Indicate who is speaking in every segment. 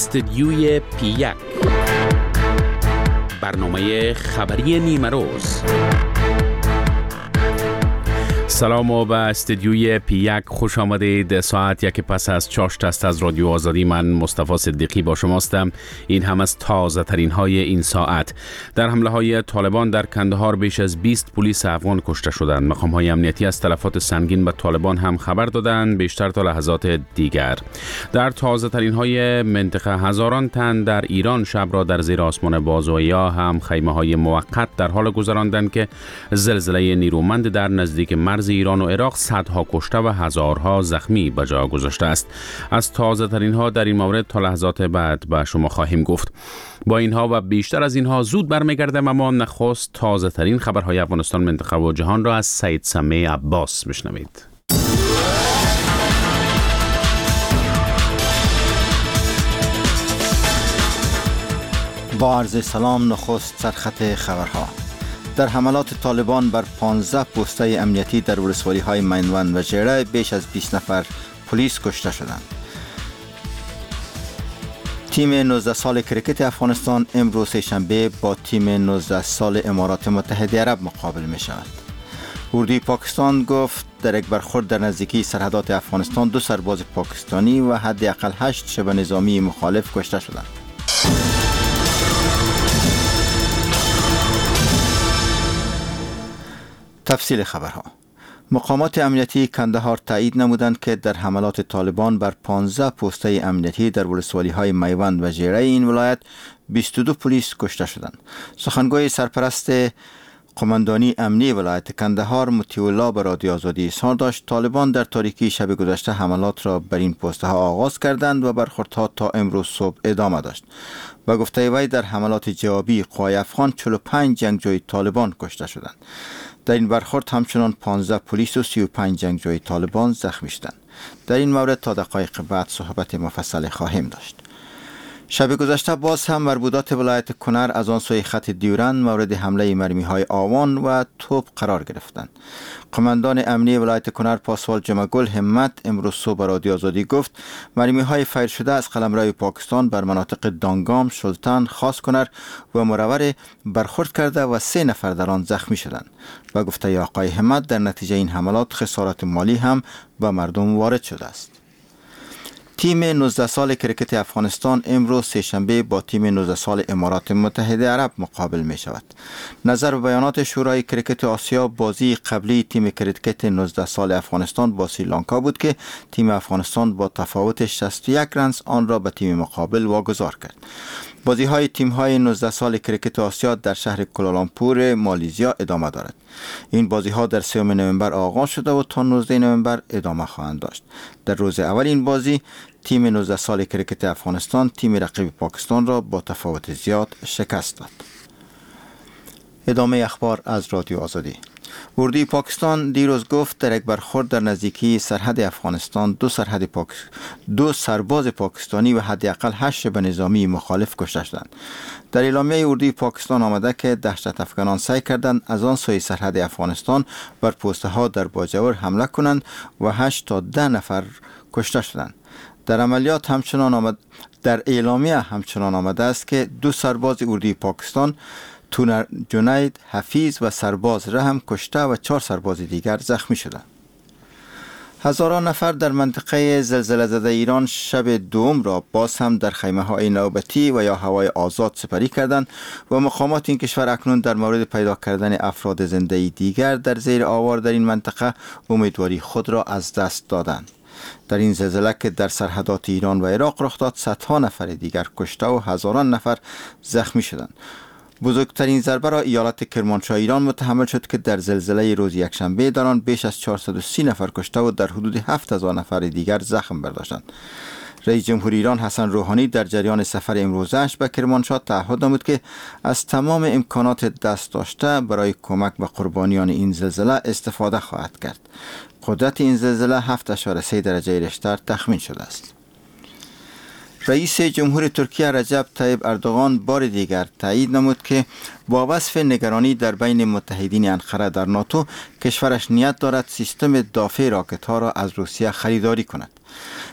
Speaker 1: استدیوی پی1 برنامه خبری نیمه روز. سلام و به استدیوی پی1 خوش آمدید. ساعت یک پس از چاشت است از رادیو آزادی. من مصطفی صدیقی با شماستم. این هم از تازه ترین های این ساعت. در حمله های طالبان در کندهار بیش از 20 پلیس افغان کشته شدند. مقام های امنیتی از تلفات سنگین به طالبان هم خبر دادند، بیشتر تا لحظات دیگر. در تازه ترین های منطقه هزاران تن در ایران شب را در زیر آسمان باز و یا هم خیمه های موقت در حال گذراندند که زلزله نیرومند در نزدیک مرز ایران و عراق صدها کشته و هزارها زخمی به جا گذاشته است. از تازه ترین ها در این مورد تا لحظات بعد به شما خواهیم گفت. با اینها و بیشتر از اینها زود برمیگردم، اما نخست تازه ترین خبرهای افغانستان، منطقه و جهان را از سید سمیع عباس بشنوید.
Speaker 2: با عرض سلام، نخست سرخط خبرها. در حملات طالبان بر 15 پوسته امنیتی در ولسوالی‌های میوند و ژیره بیش از 20 نفر پلیس کشته شدند. تیم 19 سال کرکت افغانستان امروز سه‌شنبه با تیم 19 سال امارات متحده عرب مقابل می شود. اردوی پاکستان گفت در یک برخورد در نزدیکی سرحدات افغانستان 2 سرباز پاکستانی و حداقل 8 شبه نظامی مخالف کشته شدند. تفصیل خبرها. مقامات امنیتی کندهار تایید نمودند که در حملات طالبان بر 15 پوسته امنیتی در ولسوالی‌های میوند و ژیره این ولایت 22 پلیس کشته شدند. سخنگوی سرپرست قماندانی امنی ولایت کندهار مطیع الله به رادیو آزادی اظهار داشت طالبان در تاریکی شب گذشته حملات را بر این پوسته ها آغاز کردند و برخوردها تا امروز صبح ادامه داشت. و گفته وی در حملات جوابی قوای افغان 45 جنگجوی طالبان کشته شدند. در این برخورد همچنان 15 پلیس و 35 جنگجوی طالبان زخمی شدند. در این مورد تا دقایق بعد صحبت مفصل خواهیم داشت. شب گذشته باز هم مربوطات ولایت کنر از آن سوی خط دیورند مورد حمله مرمی‌های آوان و توپ قرار گرفتند. قماندان امنی ولایت کنر پاسوال جمعگل همت امروز صبح به رادیو آزادی گفت مرمی‌های فیر شده از قلمرو پاکستان بر مناطق دانگام، سلطان، خاص کنر و مروره برخورد کرده و 3 نفر در آن زخمی شدند. و گفته آقای همت در نتیجه این حملات خسارات مالی هم به مردم وارد شده است. تیم 19 سال کرکت افغانستان امروز سه‌شنبه با تیم 19 سال امارات متحده عرب مقابل می شود. نظر به بیانات شورای کرکت آسیا، بازی قبلی تیم کرکت 19 سال افغانستان با سریلانکا بود که تیم افغانستان با تفاوت 61 رنز آن را به تیم مقابل واگذار کرد. بازی های تیم های 19 سال کرکت آسیا در شهر کوالالامپور مالزیا ادامه دارد. این بازی ها در 3 نوامبر آغاز شده و تا 19 نوامبر ادامه خواهند داشت. در روز اول این بازی تیم 19 سال کرکت افغانستان تیم رقیب پاکستان را با تفاوت زیاد شکست داد. ادامه اخبار از رادیو آزادی. اردوی پاکستان دیروز گفت در یک برخورد در نزدیکی سرحد افغانستان 2 سرباز پاکستانی و حداقل 8 شبه نظامی مخالف کشته شدند. در اعلامیه اردوی پاکستان آمده که دهشت افغانان سعی کردند از آن سوی سرحد افغانستان بر پوسته ها در باجور حمله کنند و 8 تا 10 نفر کشته شدند. در اعلامیه همچنان آمده است که 2 سرباز اردوی پاکستان، تونر جنید حفیظ و سرباز رحم کشته و 4 سرباز دیگر زخمی شدند. هزاران نفر در منطقه زلزله زده ایران شب دوم را باز هم در خیمه های نوبتی و یا هوای آزاد سپری کردند و مقامات این کشور اکنون در مورد پیدا کردن افراد زنده دیگر در زیر آوار در این منطقه امیدواری خود را از دست دادند. در این زلزله که در سرحدات ایران و عراق رخ داد، صدها نفر دیگر کشته و هزاران نفر زخمی شدند. بزرگترین ضربه را ایالت کرمانشاه ایران متحمل شد که در زلزله روز یکشنبه در آن بیش از 430 نفر کشته و در حدود 7000 نفر دیگر زخم برداشتند. رئیس جمهور ایران حسن روحانی در جریان سفر امروزش به کرمانشاه تعهد نمود که از تمام امکانات دست داشته برای کمک به قربانیان این زلزله استفاده خواهد کرد. قدرت این زلزله 7.3 درجه ریشتر تخمین شده است. رئیس جمهور ترکیه رجب طیب اردوغان بار دیگر تایید نمود که با وصف نگرانی در بین متحدین انقره در ناتو، کشورش نیت دارد سیستم دافع راکت ها را از روسیه خریداری کند.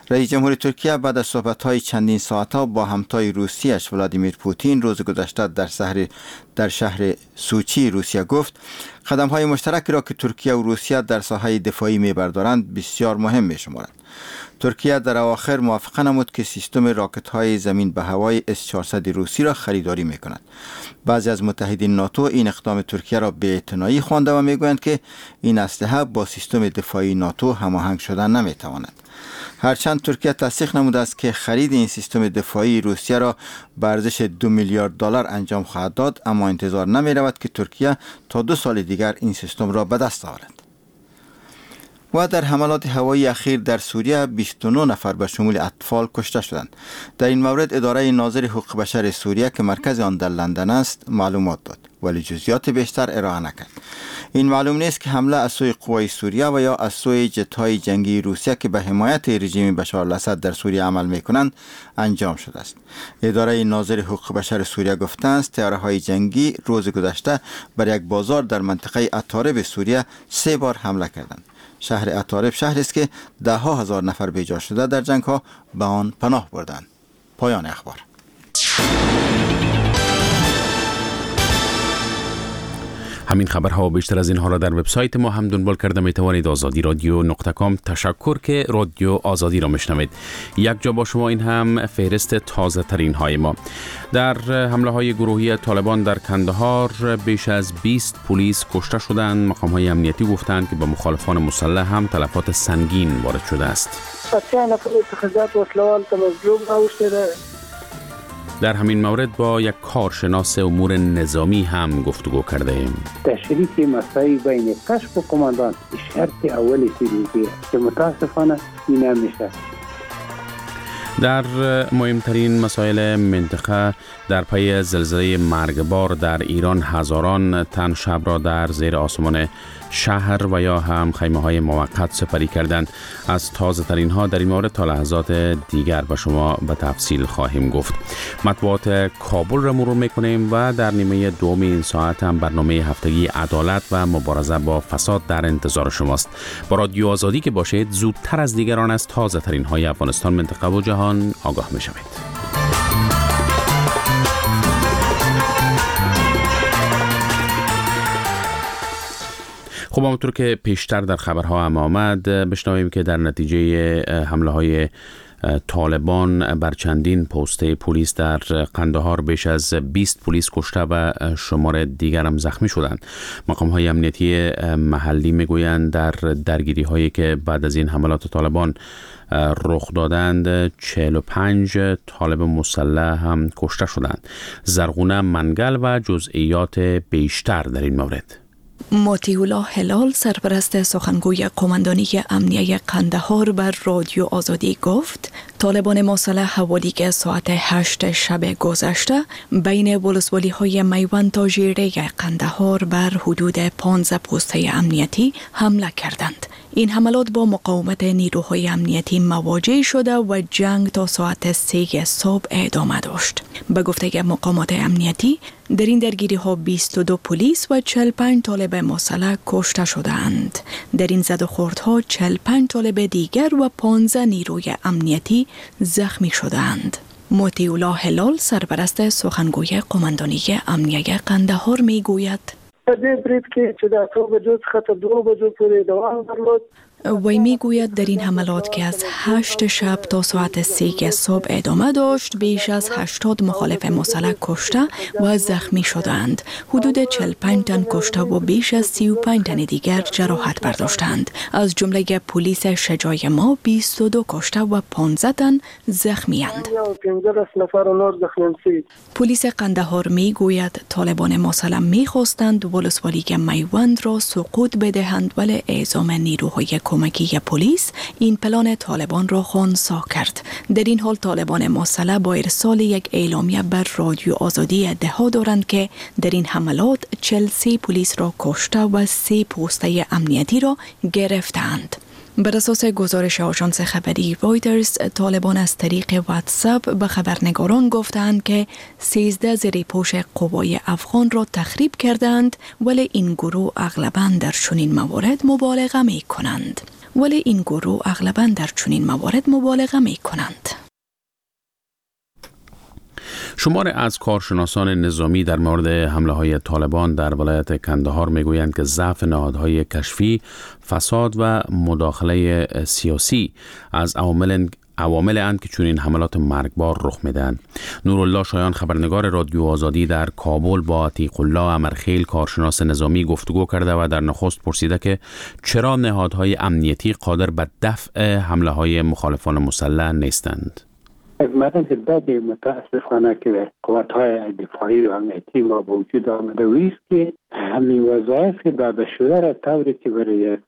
Speaker 2: رئیس جمهور ترکیه بعد از صحبت‌های چندین ساعته با همتای روسیش ولادیمیر پوتین روز گذشته در شهر سوچی روسیه گفت قدم‌های مشترکی را که ترکیه و روسیه در ساحه دفاعی می‌بردارند بسیار مهم می‌شمارد. ترکیه در اواخر موافقه نمود که سیستم راکت‌های زمین به هوای S-400 روسی را خریداری می‌کند. بعضی از متحدین ناتو این اقدام ترکیه را بی‌اعتنایی خوانده و می‌گویند که این اسلحه با سیستم دفاعی ناتو هماهنگ شدن نمی‌تواند. هرچند ترکیه تصدیق نموده است که خرید این سیستم دفاعی روسیه را به ارزش 2 میلیارد دلار انجام خواهد داد، اما انتظار نمی رود که ترکیه تا 2 سال دیگر این سیستم را به دست آورد. و در حملات هوایی اخیر در سوریه 29 نفر به شمول اطفال کشته شدند. در این مورد اداره ناظر حقوق بشر سوریه که مرکز آن در لندن است معلومات داد، ولی جزئیات بیشتر ارائه نکرد. این معلوم نیست که حمله از سوی قوای سوریه و یا از سوی جت‌های جنگی روسیه که به حمایت رژیم بشار الاسد در سوریه عمل می‌کنند انجام شده است. اداره ناظر حقوق بشر سوریه گفته است طیاره‌های جنگی روز گذشته بر یک بازار در منطقه اتارب سوریه 3 بار حمله کردند. شهر اتارب شهری است که ده‌ها هزار نفر بیجا شده در جنگ‌ها به آن پناه بردند. پایان اخبار.
Speaker 1: همین خبرها و بیشتر از اینها را در وبسایت ما هم دنبال کرده می توانید azadiradyo.com. تشکر که رادیو آزادی را میشنوید. یک جا با شما این هم فهرست تازه ترین های ما. در حمله های گروهی طالبان در کندهار بیش از 20 پلیس کشته شدند. مقام های امنیتی گفتند که به مخالفان مسلح هم تلفات سنگین وارد شده است. در همین مورد با یک کارشناس امور نظامی هم گفتگو کرده ایم.
Speaker 3: تشریک مساعی بین کشف و کماندان شرط اولی پیروزی که متاسفانه این نمیشه.
Speaker 1: در مهمترین مسائل منطقه در پی زلزله مرگبار در ایران هزاران تن شب را در زیر آسمان شهر و یا هم خیمه های موقت سپری کردند. از تازه ترین ها در این مورد تا لحظات دیگر به شما به تفصیل خواهیم گفت. مطبوعات کابل را مرور میکنیم و در نیمه دوم این ساعت هم برنامه هفتگی عدالت و مبارزه با فساد در انتظار شماست. با رادیو آزادی که باشید زودتر از دیگران از تازه ترین های افغانستان، منطقه و جهان آگاه می شوید. خب همونطور که پیشتر در خبرها هم آمد بشنویم که در نتیجه حمله های طالبان بر چندین پست پلیس در قندهار بیش از 20 پلیس کشته و شمار دیگر هم زخمی شدند. مقام های امنیتی محلی میگویند در درگیری هایی که بعد از این حملات طالبان رخ دادند 45 طالب مسلح هم کشته شدند. زرغونه منگل و جزئیات بیشتر در این مورد.
Speaker 4: مطیع الله هلال سرپرست سخنگوی قماندانی امنیه قندهار بر رادیو آزادی گفت طالبان مسلح حوالی که ساعت 8 شب گذشته بین ولسوالی های میوند تا ژیره قندهار بر حدود 15 پسته امنیتی حمله کردند. این حملات با مقاومت نیروهای امنیتی مواجه شده و جنگ تا ساعت 3 صبح ادامه داشت. به گفته مقامات امنیتی در این درگیری ها 22 پلیس و 45 طالب مسلح کشته شدند. در این زد و خوردها 45 طالب دیگر و 15 نیروی امنیتی زخمی شدند. مطیع الله هلال سرپرست سخنگوی قماندانی امنیه قندهار می گوید وی می گوید در این حملات که از 8 شب تا ساعت 3 صبح ادامه داشت بیش از 80 مخالف مسلح کشته و زخمی شدند. حدود 45 تن کشته و بیش از 35 تن دیگر جراحت برداشتند. از جمله پلیس شجاع ما 22 کشته و 15 تن زخمی اند. پلیس قندهار می گوید طالبان مسلح می خواستند ولسوالی میوند را سقوط بدهند ولی اعزام نیروهای کمکی پلیس این پلان طالبان را خنثی کرد. در این حال طالبان مسلح با ارسال یک اعلامیه بر رادیو آزادی ادعا دارند که در این حملات 43 پلیس را کشته و 3 پسته امنیتی را گرفتند. بر اساس گزارش آژانس خبری رویترز، طالبان از طریق واتساپ به خبرنگاران گفتند که 13 زیرپوش قوای افغان را تخریب کردند ولی این گروه اغلباً در چنین موارد مبالغه می کنند. ولی این گروه اغلباً در چنین موارد مبالغه می کنند.
Speaker 1: شماری از کارشناسان نظامی در مورد حمله‌های طالبان در ولایت کندهار میگویند که ضعف نهادهای کشفی، فساد و مداخله سیاسی از عوامل اند که چنین حملات مرگبار رخ میدهند. نورالله شایان خبرنگار رادیو آزادی در کابل با عتیق الله امرخیل کارشناس نظامی گفتگو کرده و در نخست پرسیده که چرا نهادهای امنیتی قادر به دفع حمله‌های مخالفان مسلح نیستند.
Speaker 3: مرض بد متاسفانه که قوت‌های دفاعی و امنیتی ما به وجود آمده ویست که همین وظایف داده شده را طوری که برای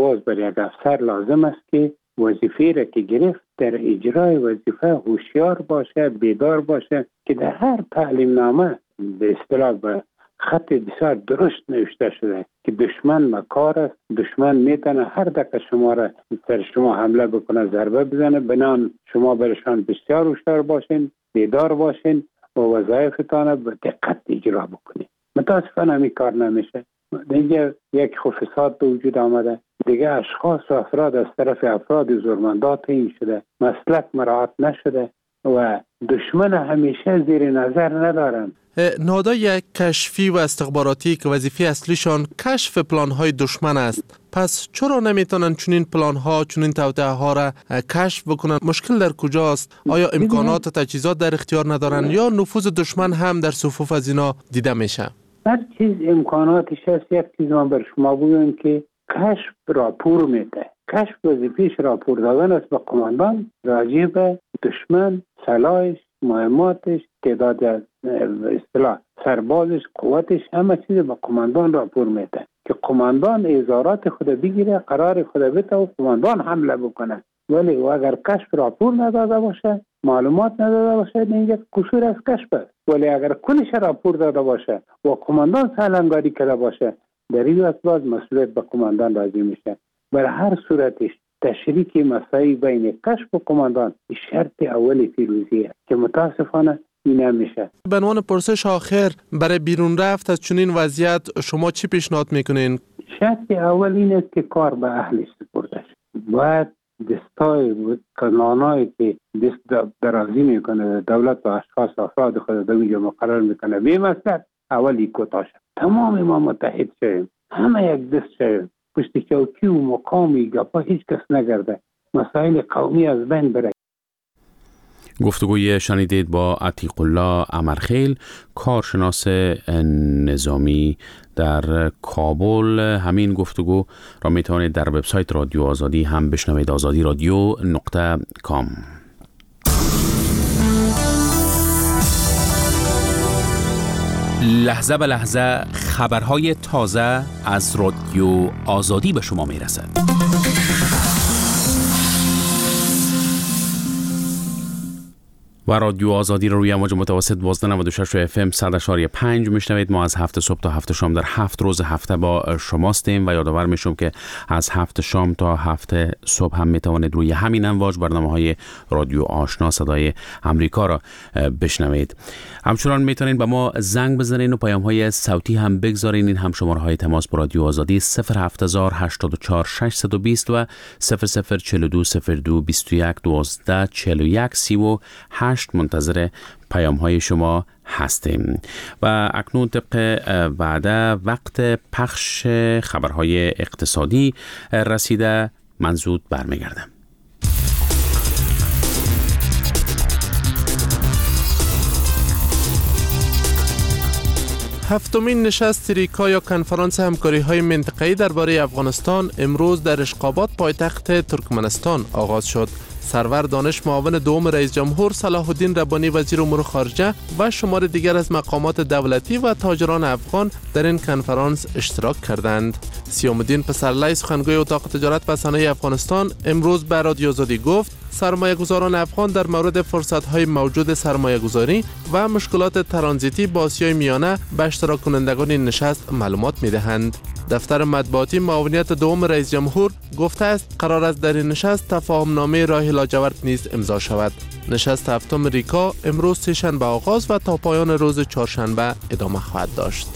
Speaker 3: یک افسر لازم است که وظیفه را که گرفت در اجرای وظیفه هوشیار باشه، بیدار باشه که در هر تعلیم نامه به اصطلاح به خط بسیار درشت نوشته شده که دشمن مکار است، دشمن میتونه هر دقیقه شما را سر شما حمله بکنه، ضربه بزنه، بنان شما برشان بسیار هوشیار باشین، بیدار باشین و وظایفتان به دقت اجرا بکنید. متاسفانه همین کار نمیشه. دیگه یک فساد به وجود آمده، دیگه اشخاص و افراد از طرف افراد زورمندات این شده، مسلک مراعات نشده و دشمن همیشه زیر نظر ندارن.
Speaker 5: نهادهای کشفی و استخباراتی که وظیفه اصلیشان کشف پلان‌های دشمن است، پس چرا نمیتونن چنین پلان‌ها، چنین توطئه‌ها را کشف بکنن؟ مشکل در کجاست؟ آیا امکانات و تجهیزات در اختیار ندارن یا نفوذ دشمن هم در صفوف از اینا دیده میشه؟
Speaker 3: هر چیز امکاناتش هست. یک چیز من بر شما بگویم که کشف راپور میده. کشف وظیفه‌اش راپور دادن است به قماندان راجع به دشمن، سلاحش، مهماتش، تعداد اصطلاح سربازش، قوتش، همه چیز به قماندان راپور میده که قماندان اظهارات خود بگیره، قرار خود بده و قماندان حمله بکنه. ولی اگر کشف راپور نداده باشه، معلومات نداده باشه، این یک قصور از کشف است. ولی اگر کلش راپور داده باشه و قماندان سالمگاری کرده باشه، در این اساس مسئولیت به قماندان راجع میشه. برای هر صورتش تشریک مسائل بین کشف و قماندان شرط اولی پیروزیه که متاسفانه این نمیشه.
Speaker 5: به عنوان پرسش آخر، برای بیرون رفت از چنین وضعیت شما چی پیشنهاد میکنین؟
Speaker 3: شرط اول این است که کار به اهل سپرده شد. باید دستای قانونایی که دست درازی میکنه دولت و اشخاص افراد خود در اینجا مقرر میکنه به مصلحت اولی کوتاه شد. تمام ما متحد شدیم، همه یک دست شدیم، پشت چوکی و مقامی گپا هیچ کس نگرده، مسائل قومی از بین بره.
Speaker 1: گفتگوی شنیدید با عتیق الله امرخیل کارشناس نظامی در کابل. همین گفتگو را میتوانید در وبسایت رادیو آزادی هم بشنوید، azadi.radio.com. لحظه به لحظه خبرهای تازه از رادیو آزادی به شما میرسد. و رادیو آزادی رو روی امواج متوسط 1296 FM 100.5 میشنوید. ما از 7 صبح تا 7 شام در 7 روز هفته با شماستیم و یادآور میشم که از 7 شام تا 7 صبح هم میتوانید روی همین امواج برنامه‌های رادیو آشنا صدای امریکا را بشنوید. همچنان میتونید به ما زنگ بزنید و پیام‌های صوتی هم بگذارید. این هم شماره‌های تماس با رادیو آزادی 07084 620 و 0042 02 21 12 41 38. منتظر پیام های شما هستیم و اکنون طبق وعده وقت پخش خبرهای اقتصادی رسیده. من زود برمیگردم.
Speaker 5: هفتمین نشست ریکا یا کنفرانس همکاری‌های منطقه‌ای درباره افغانستان امروز در اشقاباد پایتخت ترکمنستان آغاز شد. سرور دانش معاون دوم رئیس جمهور صلاح الدین ربانی وزیر امور خارجه و شمار دیگر از مقامات دولتی و تاجران افغان در این کنفرانس اشتراک کردند. سیام الدین پسرلی سخنگوی اتاق تجارت و صنایع افغانستان امروز به رادیو آزادی گفت سرمایه‌گذاران افغان در مورد فرصت‌های موجود سرمایه‌گذاری و مشکلات ترانزیتی با آسیای میانه به اشتراک کنندگان این نشست معلومات می‌دهند. دفتر مطبوعاتی معاونیت دوم رئیس جمهور گفته است قرار است در این نشست تفاهم‌نامه راه لاجورد نیز امضا شود. نشست هفتم ریکا امروز سه‌شنبه آغاز و تا پایان روز چهارشنبه ادامه خواهد داشت.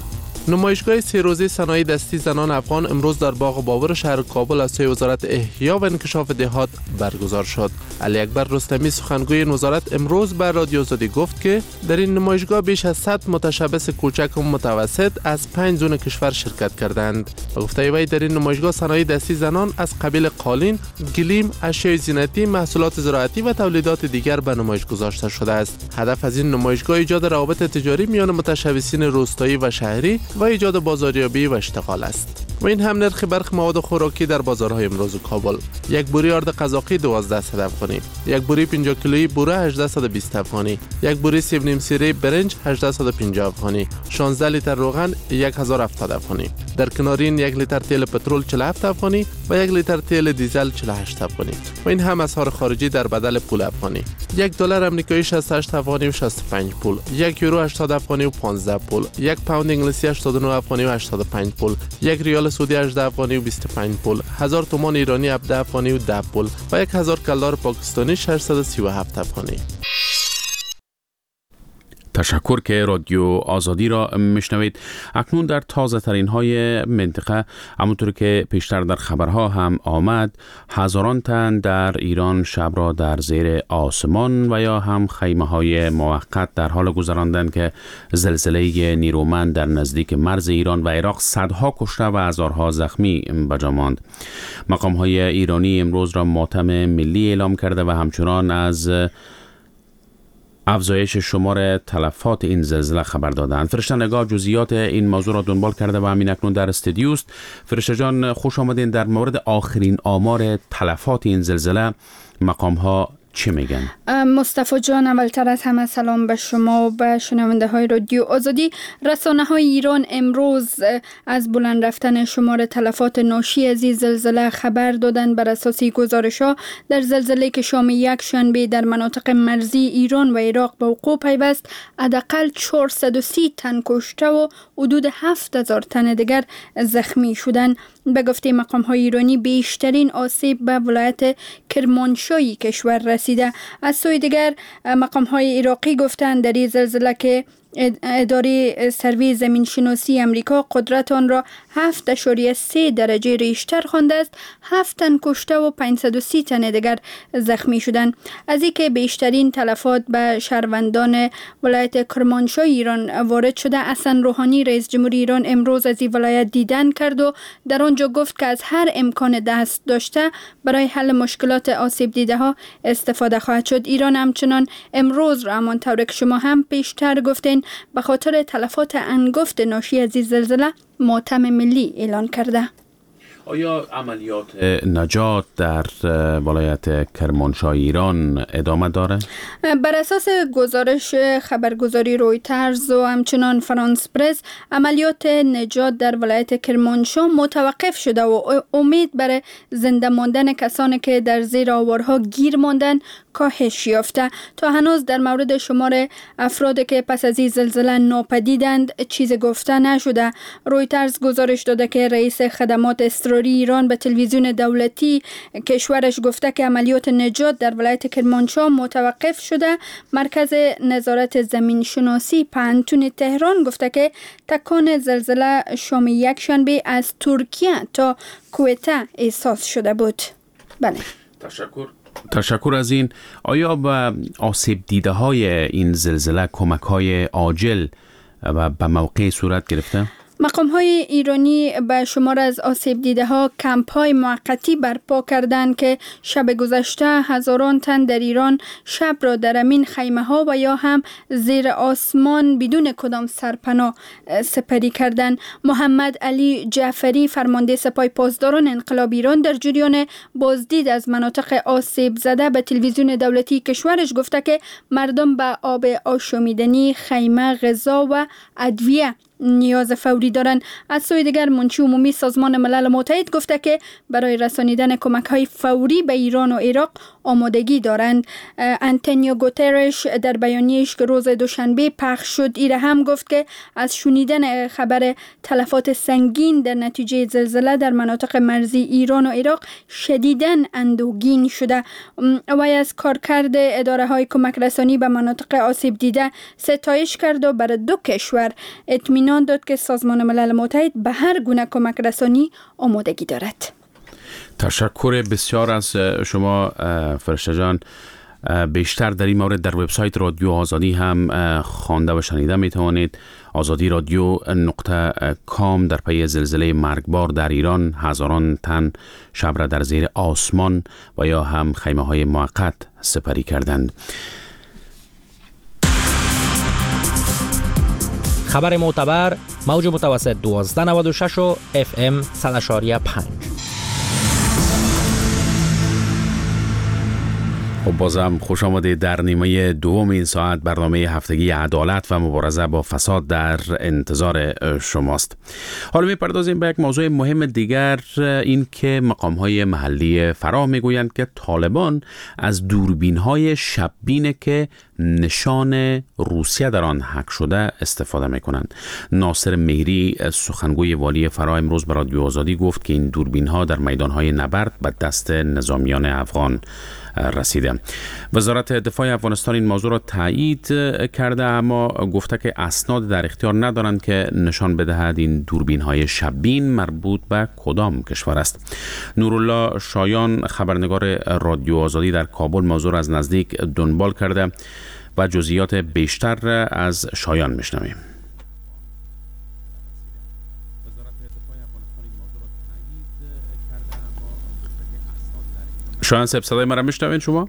Speaker 5: نمایشگاه 3 روزه صنایع دستی زنان افغان امروز در باغ باور شهر کابل از سوی وزارت احیا و انکشاف دهات برگزار شد. علی اکبر رستمی سخنگوی وزارت امروز به رادیو آزادی گفت که در این نمایشگاه بیش از 100 متشبث کوچک و متوسط از 5 زون کشور شرکت کردند. به گفته وی در این نمایشگاه صنایع دستی زنان از قبیل قالین، گلیم، اشیاء زینتی، محصولات زراعتی و تولیدات دیگر به نمایش گذاشته شده است. هدف از این نمایشگاه ایجاد روابط تجاری میان متشبثین روستایی و شهری و ایجاد بازاریابی و اشتغال است. و این هم نرخ برخ مواد خوراکی در بازارهای امروز کابل: یک بوری آرد قزاقی 1200 افغانی، یک بوری 50 کیلویی بوره 1820 افغانی، یک بوری سیب نیم سیره برنج 1850 افغانی، 16 لیتر روغن 1070 افغانی. در کنارین 1 لیتر تیل پترول 47 افغانی و 1 لیتر تیل دیزل 48 افغانی. و این هم اسعار خارجی در بدل پول افغانی: $1 آمریکایی 68 افغانی و 65 پول، 1 یورو 80 افغانی و 15 پول، 1 پوند انگلیسی 89 افغانی و 85 پول، 1 ریال سعودی 18 افغانی و 25 پول، 1000 تومان ایرانی 17 افغانی و 10 پول و 1000 کلدار پاکستانی 637 افغانی.
Speaker 1: تشکر که رادیو آزادی را میشنوید. اکنون در تازه ترین های منطقه، همونطور که پیشتر در خبرها هم آمد، هزاران تن در ایران شب را در زیر آسمان و یا هم خیمه های موقت در حال گذراندن که زلزله نیرومند در نزدیک مرز ایران و عراق صدها کشته و هزارها زخمی به جا ماند. مقام های ایرانی امروز را ماتم ملی اعلام کرده و همچنان از افزایش شمار تلفات این زلزله خبر دادند. فرشته نگاه جزئیات این موضوع را دنبال کرده و همین اکنون در استودیو است. فرشته جان، خوش آمدین. در مورد آخرین آمار تلفات این زلزله مقام ها چی میگن؟
Speaker 6: مصطفی جان، اولتر از همه سلام به شما و به شنونده های رادیو آزادی. رسانه های ایران امروز از بلند رفتن شمار تلفات ناشی از این زلزله خبر دادند. بر اساس گزارش ها در زلزله که شام یک شنبه در مناطق مرزی ایران و عراق به وقوع پیوست، حداقل 430 تن کشته و حدود 7000 تن دیگر زخمی شدند. به گفته مقام های ایرانی بیشترین آسیب به ولایت کرمانشاهی کشور رسیده. از سوی دیگر مقام های عراقی گفتند در این زلزله که اداره سروی زمین شناسی امریکا قدرت آن را 7.3 درجه ریشتر خوانده است. 7 تن کشته و 530 تن دیگر زخمی شدند. از اینکه بیشترین تلفات به شهروندان ولایت کرمانشاه ایران وارد شده، حسن روحانی رئیس جمهوری ایران امروز از این ولایت دیدن کرد و در آنجا گفت که از هر امکان دست داشته برای حل مشکلات آسیب دیده ها استفاده خواهد شد. ایران همچنان امروز را همانطور که شما هم پیشتر گفتین به خاطر تلفات انگفت ناشی از این زلزله ماتم ملی اعلان کرده.
Speaker 1: آیا عملیات نجات در ولایت کرمانشاه ایران ادامه داره؟
Speaker 6: بر اساس گزارش خبرگزاری رویترز و همچنان فرانس پرس، عملیات نجات در ولایت کرمانشاه متوقف شده و امید برای زنده ماندن کسانی که در زیر آوارها گیر ماندن کاهش یافته. تا هنوز در مورد شمار افرادی که پس از این زلزله ناپدیدند چیز گفته نشده. رویترز گزارش داده که رئیس خدمات اضطراری ایران به تلویزیون دولتی کشورش گفته که عملیات نجات در ولایت کرمانشاه متوقف شده. مرکز نظارت زمین شناسی پانتون تهران گفته که تکان زلزله شام یک شنبه از ترکیه تا کویته احساس شده بود. بله.
Speaker 1: تشکر از این. آیا به آسیب دیده های این زلزله کمک های عاجل و به موقع صورت گرفته؟
Speaker 6: مقام های ایرانی به شمار از آسیب دیده ها کمپ های موقتی برپا کردند که شب گذشته هزاران تن در ایران شب را در امین خیمه ها و یا هم زیر آسمان بدون کدام سرپناه سپری کردند. محمد علی جعفری فرمانده سپاه پاسداران انقلاب ایران در جریان بازدید از مناطق آسیب زده به تلویزیون دولتی کشورش گفته که مردم به آب آشامیدنی، خیمه، غذا و ادویه نیاز فوری دارند. از سوی دیگر منشی عمومی سازمان ملل متحد گفته که برای رسانیدن کمک‌های فوری به ایران و عراق آمادگی دارند. آنتونیو گوترش در بیانیه‌اش که روز دوشنبه پخش شد ایره هم گفت که از شنیدن خبر تلفات سنگین در نتیجه زلزله در مناطق مرزی ایران و عراق شدیداً اندوهگین شده. وی از کارکرد اداره‌های کمک رسانی به مناطق آسیب دیده ستایش کرد و برای دو کشور اطمینان داد که سازمان ملل متحد به هر گونه کمک رسانی آمادگی دارد.
Speaker 1: تشکر بسیار از شما فرشته جان. بیشتر در این مورد در وبسایت رادیو آزادی هم خوانده و شنیده می توانید. azadiradyo.com. در پی زلزله مرگبار در ایران هزاران تن شب را در زیر آسمان و یا هم خیمه های موقت سپری کردند.
Speaker 7: خبر معتبر موج متوسط 1296 و FM 100.5.
Speaker 1: خب بازم خوش آمدید در نیمه دوم این ساعت. برنامه هفتگی عدالت و مبارزه با فساد در انتظار شماست. حالا می‌پردازیم به یک موضوع مهم دیگر، این که مقام‌های محلی فرا می‌گویند که طالبان از دوربین‌های شب‌بین که نشان روسیه در آن حک شده استفاده می‌کنند. ناصر مهری سخنگوی والی فرا امروز به رادیو آزادی گفت که این دوربین‌ها در میدان‌های نبرد به دست نظامیان افغان رسیده. وزارت دفاع افغانستان این موضوع را تایید کرده، اما گفته که اسناد در اختیار ندارند که نشان بدهد این دوربین‌های شب‌بین مربوط به کدام کشور است. نورالله شایان خبرنگار رادیو آزادی در کابل موضوع را از نزدیک دنبال کرده و جزئیات بیشتر از شایان میشنویم. شایان صاحب صدای مرا میشنوین شما؟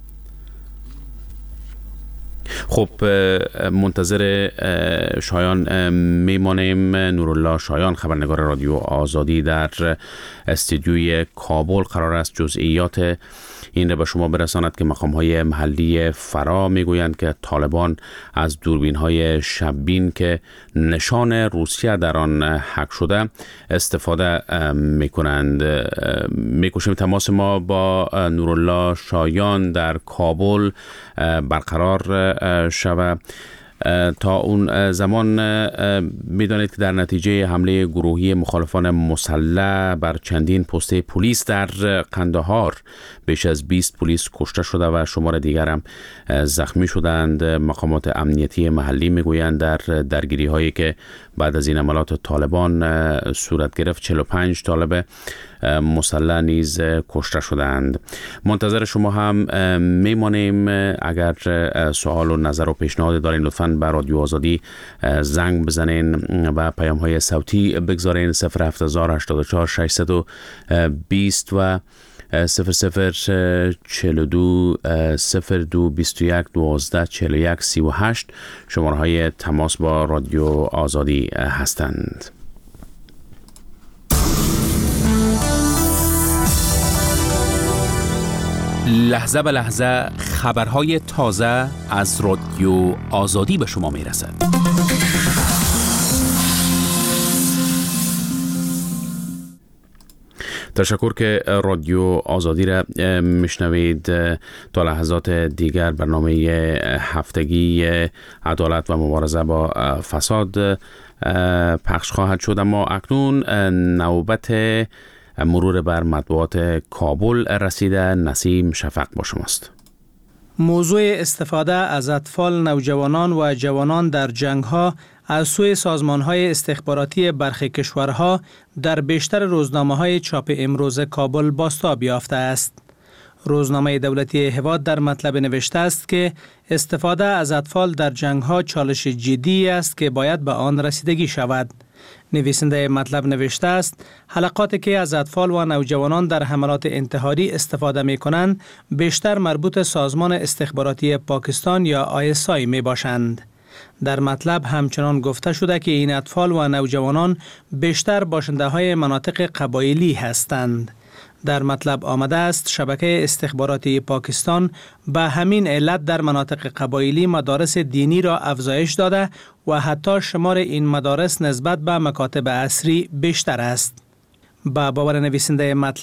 Speaker 1: خب منتظر شایان میمانیم. نورالله شایان خبرنگار رادیو آزادی در استودیوی کابل قرار است جزئیات این را به شما برساند که مقام‌های محلی فرا میگویند که طالبان از دوربین‌های شب‌بین که نشان روسیه در آن حک شده استفاده میکنند. میکوشیم تماس ما با نورالله شایان در کابل برقرار شود. تا اون زمان میدانید که در نتیجه حمله گروهی مخالفان مسلح بر چندین پست پلیس در قندهار بیش از 20 پلیس کشته شده و شمار دیگر هم زخمی شدند. مقامات امنیتی محلی میگویند در درگیری هایی که بعد از این عملات طالبان صورت گرفت 45 طالب مسلح نیز کشته شدند. منتظر شما هم میمانیم. اگر سوال و نظر و پیشنهاد دارین لطفاً به رادیو آزادی زنگ بزنین و پیام های صوتی بگذارین 07084 620 و 0042 02 21 12 41 38 شماره های تماس با رادیو آزادی هستند. لحظه به لحظه خبرهای تازه از رادیو آزادی به شما میرسد. تشکر که رادیو آزادی را میشنوید. تا لحظات دیگر برنامه هفتگی عدالت و مبارزه با فساد پخش خواهد شد، اما اکنون نوبت مرور بر مطبوعات کابل رسیده. نسیم شفق با شماست.
Speaker 8: موضوع استفاده از اطفال، نوجوانان و جوانان در جنگ‌ها از سوی سازمان‌های استخباراتی برخی کشورها در بیشتر روزنامه‌های چاپ امروز کابل بازتاب یافته است. روزنامه دولتی هواد در مطلب نوشته است که استفاده از اطفال در جنگ‌ها چالش جدی است که باید به آن رسیدگی شود. نویسنده مطلب نوشته است حلقاتی که از اطفال و نوجوانان در حملات انتحاری استفاده می کنند بیشتر مربوط سازمان استخباراتی پاکستان یا ISI می باشند. در مطلب همچنان گفته شده که این اطفال و نوجوانان بیشتر باشنده های مناطق قبایلی هستند. در مطلب آمده است شبکه استخباراتی پاکستان به همین علت در مناطق قبایلی مدارس دینی را افزایش داده و حتی شمار این مدارس نسبت به مکاتب عصری بیشتر است. با باور نویسنده مطلب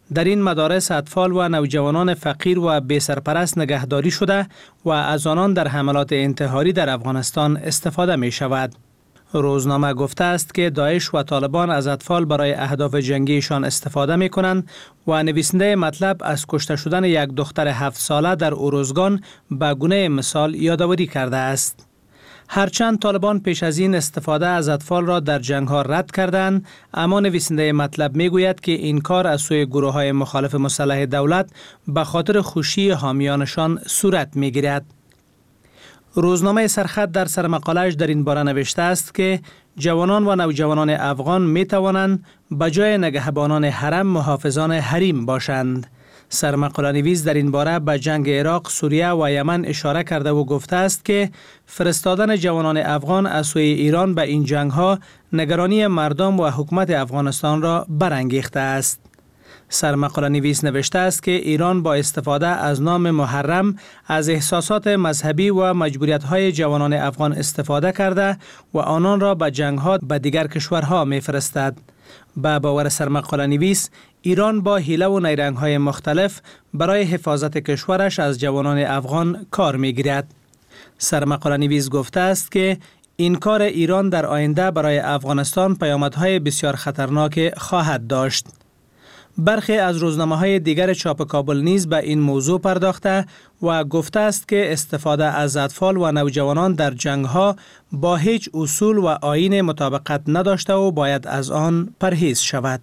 Speaker 8: در این مدارس اطفال و نوجوانان فقیر و بی سرپرست نگهداری شده و از آنان در حملات انتحاری در افغانستان استفاده می شود. روزنامه گفته است که داعش و طالبان از اطفال برای اهداف جنگیشان استفاده می کنند و نویسنده مطلب از کشته شدن یک دختر 7 ساله در اوروزگان به گونه مثال یادآوری کرده است. هرچند طالبان پیش از این استفاده از اطفال را در جنگ ها رد کردند، اما نویسنده مطلب می گوید که این کار از سوی گروه های مخالف مسلح دولت به خاطر خوشی حامیانشان صورت می گیرد. روزنامه سرخط در سرمقاله‌اش در این باره نوشته است که جوانان و نوجوانان افغان می توانند به جای نگهبانان حرم محافظان حریم باشند. سرمقاله نویس در این باره به جنگ عراق، سوریه و یمن اشاره کرده و گفته است که فرستادن جوانان افغان از سوی ایران به این جنگ ها نگرانی مردم و حکومت افغانستان را برانگیخته است. سرمقاله نویس نوشته است که ایران با استفاده از نام محرم از احساسات مذهبی و مجبوریت‌های جوانان افغان استفاده کرده و آنان را به جنگ‌ها به دیگر کشورها می‌فرستد. به باور سرمقاله نویس، ایران با حیله و نیرنگ‌های مختلف برای حفاظت کشورش از جوانان افغان کار می‌گیرد. سرمقاله نویس گفته است که این کار ایران در آینده برای افغانستان پیامدهای بسیار خطرناک خواهد داشت. برخی از روزنامه‌های دیگر چاپ کابل نیز به این موضوع پرداخته و گفته است که استفاده از اطفال و نوجوانان در جنگ‌ها با هیچ اصول و آیین مطابقت نداشته و باید از آن پرهیز شود.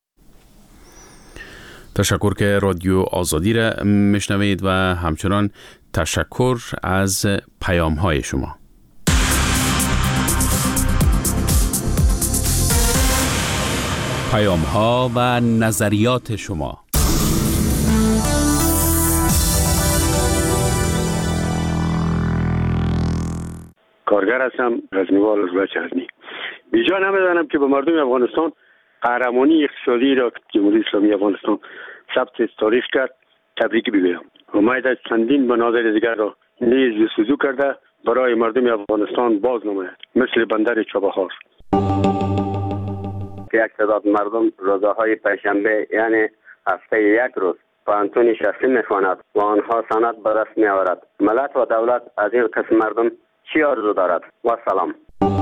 Speaker 1: تشکر که رادیو آزادی را میشنوید و همچنان تشکر از پیام‌های شما. پیام‌ها و نظریات شما.
Speaker 9: کارگر هستم، غزنیوال از بچه‌ازنی. بیجا نمیدانم که به مردم افغانستان قهرمانی اقتصادی را که جمهوری اسلامی افغانستان ثبت تاریخ کرد تبریک بگویم. امید است چندین مناظر دیگر را نیز جستجو کرده برای مردم افغانستان باز نماید، مثل بندر چابهار.
Speaker 10: یک تعداد مردم روزهای پنجشنبه یعنی هفته یک روز پانتون شخصی میخواند و آنها سند به دست میآورد. ملت و دولت از این قسم مردم چی آرزو دارد؟ و سلام.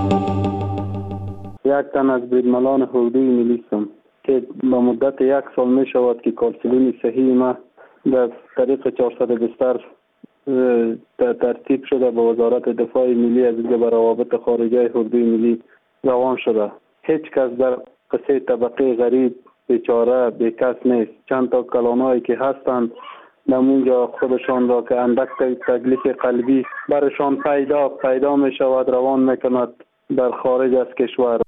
Speaker 3: یک تن از بریدملان حوزه ملی هستم که با مدت 1 سال می شود که کارسلین صحیح ما در طریق 420 ترتیب شده به وزارت دفاع ملی از به روابط خارجه حوزه ملی روان شده. هیچ کس در قصه طبقه غریب بیچاره بیکس نیست. چند تا کلانایی که هستند نمونجا خودشان را که اندک تکلیف قلبی برشان پیدا می شود روان می کند در خارج از کشور.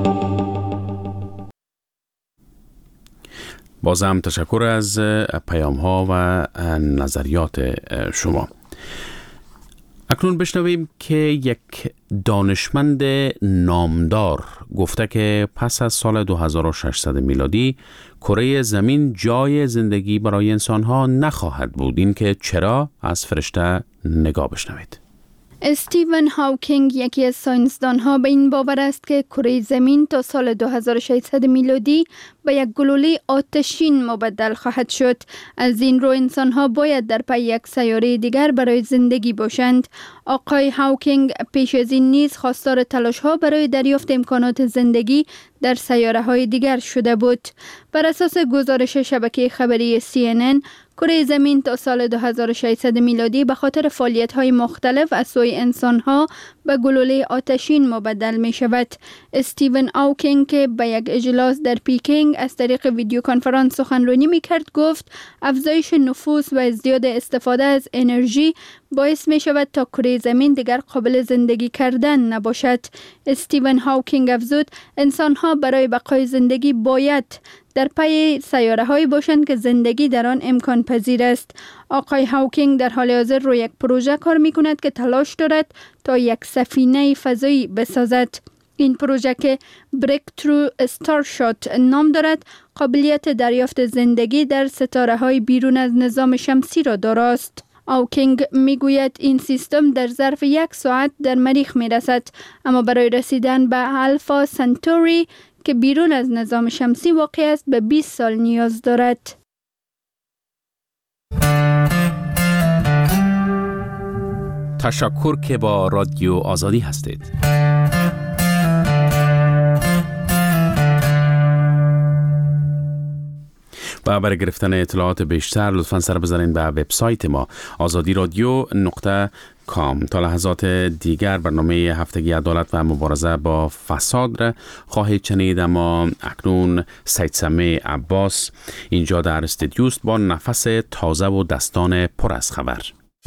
Speaker 1: بازم تشکر از پیام ها و نظریات شما. اکنون بشنویم که یک دانشمند نامدار گفته که پس از سال 2600 میلادی کره زمین جای زندگی برای انسانها نخواهد بود. این که چرا؟ از فرشته نگاه بشنوید.
Speaker 6: استیون هاوکینگ یکی از ساینسدانها به این باور است که کره زمین تا سال 2600 میلادی به یک گلوله آتشین مبدل خواهد شد. از این رو انسانها باید در پی یک سیاره دیگر برای زندگی باشند. آقای هاوکینگ پیش از این نیز خواستار تلاش‌ها برای دریافت امکانات زندگی در سیاره‌های دیگر شده بود. بر اساس گزارش شبکه خبری CNN، کره زمین تا سال 2600 میلادی به خاطر فعالیت‌های مختلف از سوی انسان‌ها به گلوله آتشین مبدل می شود. استیون هاوکینگ که به یک اجلاس در پیکینگ از طریق ویدیو کنفرانس سخنرانی می کرد گفت افزایش نفوس و ازدیاد استفاده از انرژی باعث می شود تا کره زمین دیگر قابل زندگی کردن نباشد. استیون هاوکینگ افزود انسان‌ها برای بقای زندگی باید در پی سیاره‌هایی باشند که زندگی در آن امکان پذیر است. آقای هاوکینگ در حال حاضر روی یک پروژه کار می کند که تلاش دارد تا یک سفینه فضایی بسازد. این پروژه که بریکترو استارشات نام دارد، قابلیت دریافت زندگی در ستاره‌های بیرون از نظام شمسی را داراست. هاوکینگ میگوید این سیستم در ظرف 1 ساعت در مریخ می رسد، اما برای رسیدن به الفا سنتوری که بیرون از نظام شمسی واقع است به 20 سال نیاز دارد.
Speaker 1: تشکر که با رادیو آزادی هستید. و برای گرفتن اطلاعات بیشتر لطفاً سر بزنید به وبسایت ما azadiradyo.com. تا لحظات دیگر برنامه هفتگی عدالت و مبارزه با فساد را خواهید شنید، اما اکنون سید سمیع عباس اینجا در استودیوست با نفس تازه و دستان پر از خبر.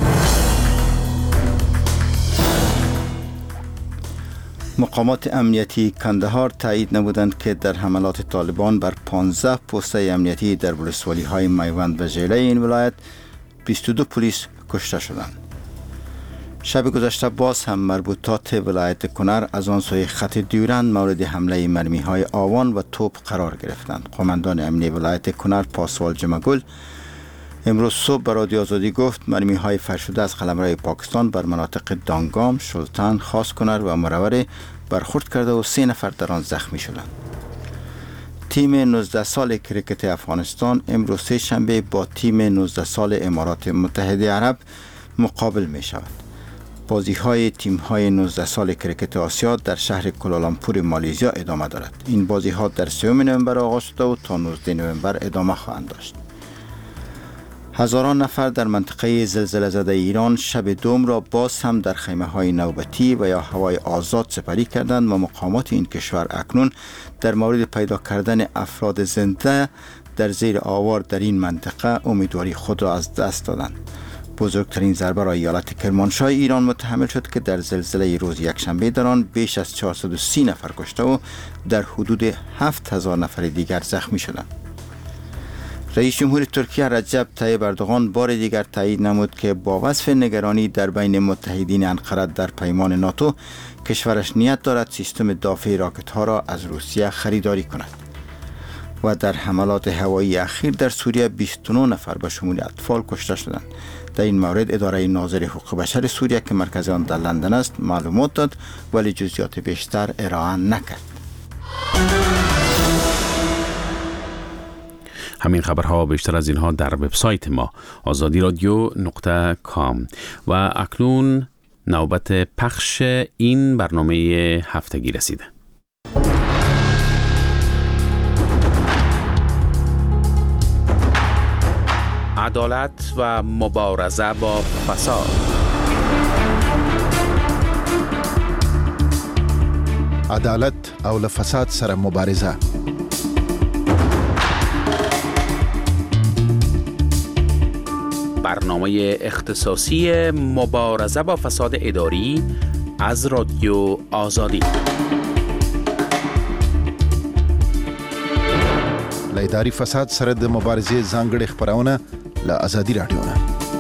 Speaker 2: مقامات امنیتی کندهار تایید نمودند که در حملات طالبان بر 15 پست امنیتی در ولسوالی‌های میوند و ژیره این ولایت 22 پلیس کشته شدند. شب گذشته باز هم مربوطات ولایت کنر از آن سوی خط دیورند مورد حمله مرمی‌های آوان و توپ قرار گرفتند. قماندان امنیتی ولایت کنر پاسوال جمگل امروز صبح به رادیو آزادی گفت مرمی‌های فرشوده از قلمرو پاکستان بر مناطق دانگام، سلطان، خاص کنر و مروره برخورد کرده و 3 نفر در آن زخمی شدند. تیم 19 سال کریکت افغانستان امروز سه شنبه با تیم 19 سال امارات متحده عرب مقابل می شود. بازی های تیم های 19 سال کریکت آسیا در شهر کوالالامپور مالزیا ادامه دارد. این بازی ها در 3 نوامبر آغاز شده و تا 19 نوامبر ادامه خواهند داشت. هزاران نفر در منطقه زلزله زده ایران شب دوم را باز هم در خیمه های نوبتی و یا هوای آزاد سپری کردند و مقامات این کشور اکنون در مورد پیدا کردن افراد زنده در زیر آوار در این منطقه امیدواری خود را از دست دادند. بزرگترین ضربه را ایالت کرمانشاه ایران متحمل شد که در زلزله روز یکشنبه در آن بیش از 430 نفر کشته و در حدود 7000 نفر دیگر زخمی شدند. رئیس جمهور ترکیه رجب طیب اردوغان بار دیگر تایید نمود که با وصف نگرانی در بین متحدین انقره در پیمان ناتو، کشورش نیت دارد سیستم دافع راکت ها را از روسیه خریداری کند. و در حملات هوایی اخیر در سوریه 29 نفر به شمول اطفال کشته شدند. در این مورد اداره ناظر حقوق بشر سوریه که مرکز آن در لندن است معلومات داد ولی جزئیات بیشتر ارائه نکرد.
Speaker 1: همین خبرها بیشتر از اینها در وبسایت ما azadiradyo.com. و اکنون نوبت پخش این برنامه هفتگی رسیده. عدالت و مبارزه با فساد.
Speaker 11: عدالت او فساد سره مبارزه.
Speaker 1: برنامه اختصاصی مبارزه با فساد اداری از رادیو آزادی.
Speaker 11: لایداری فساد سره د مبارزې ځانګړي خبرونه له آزادي رادیو نه.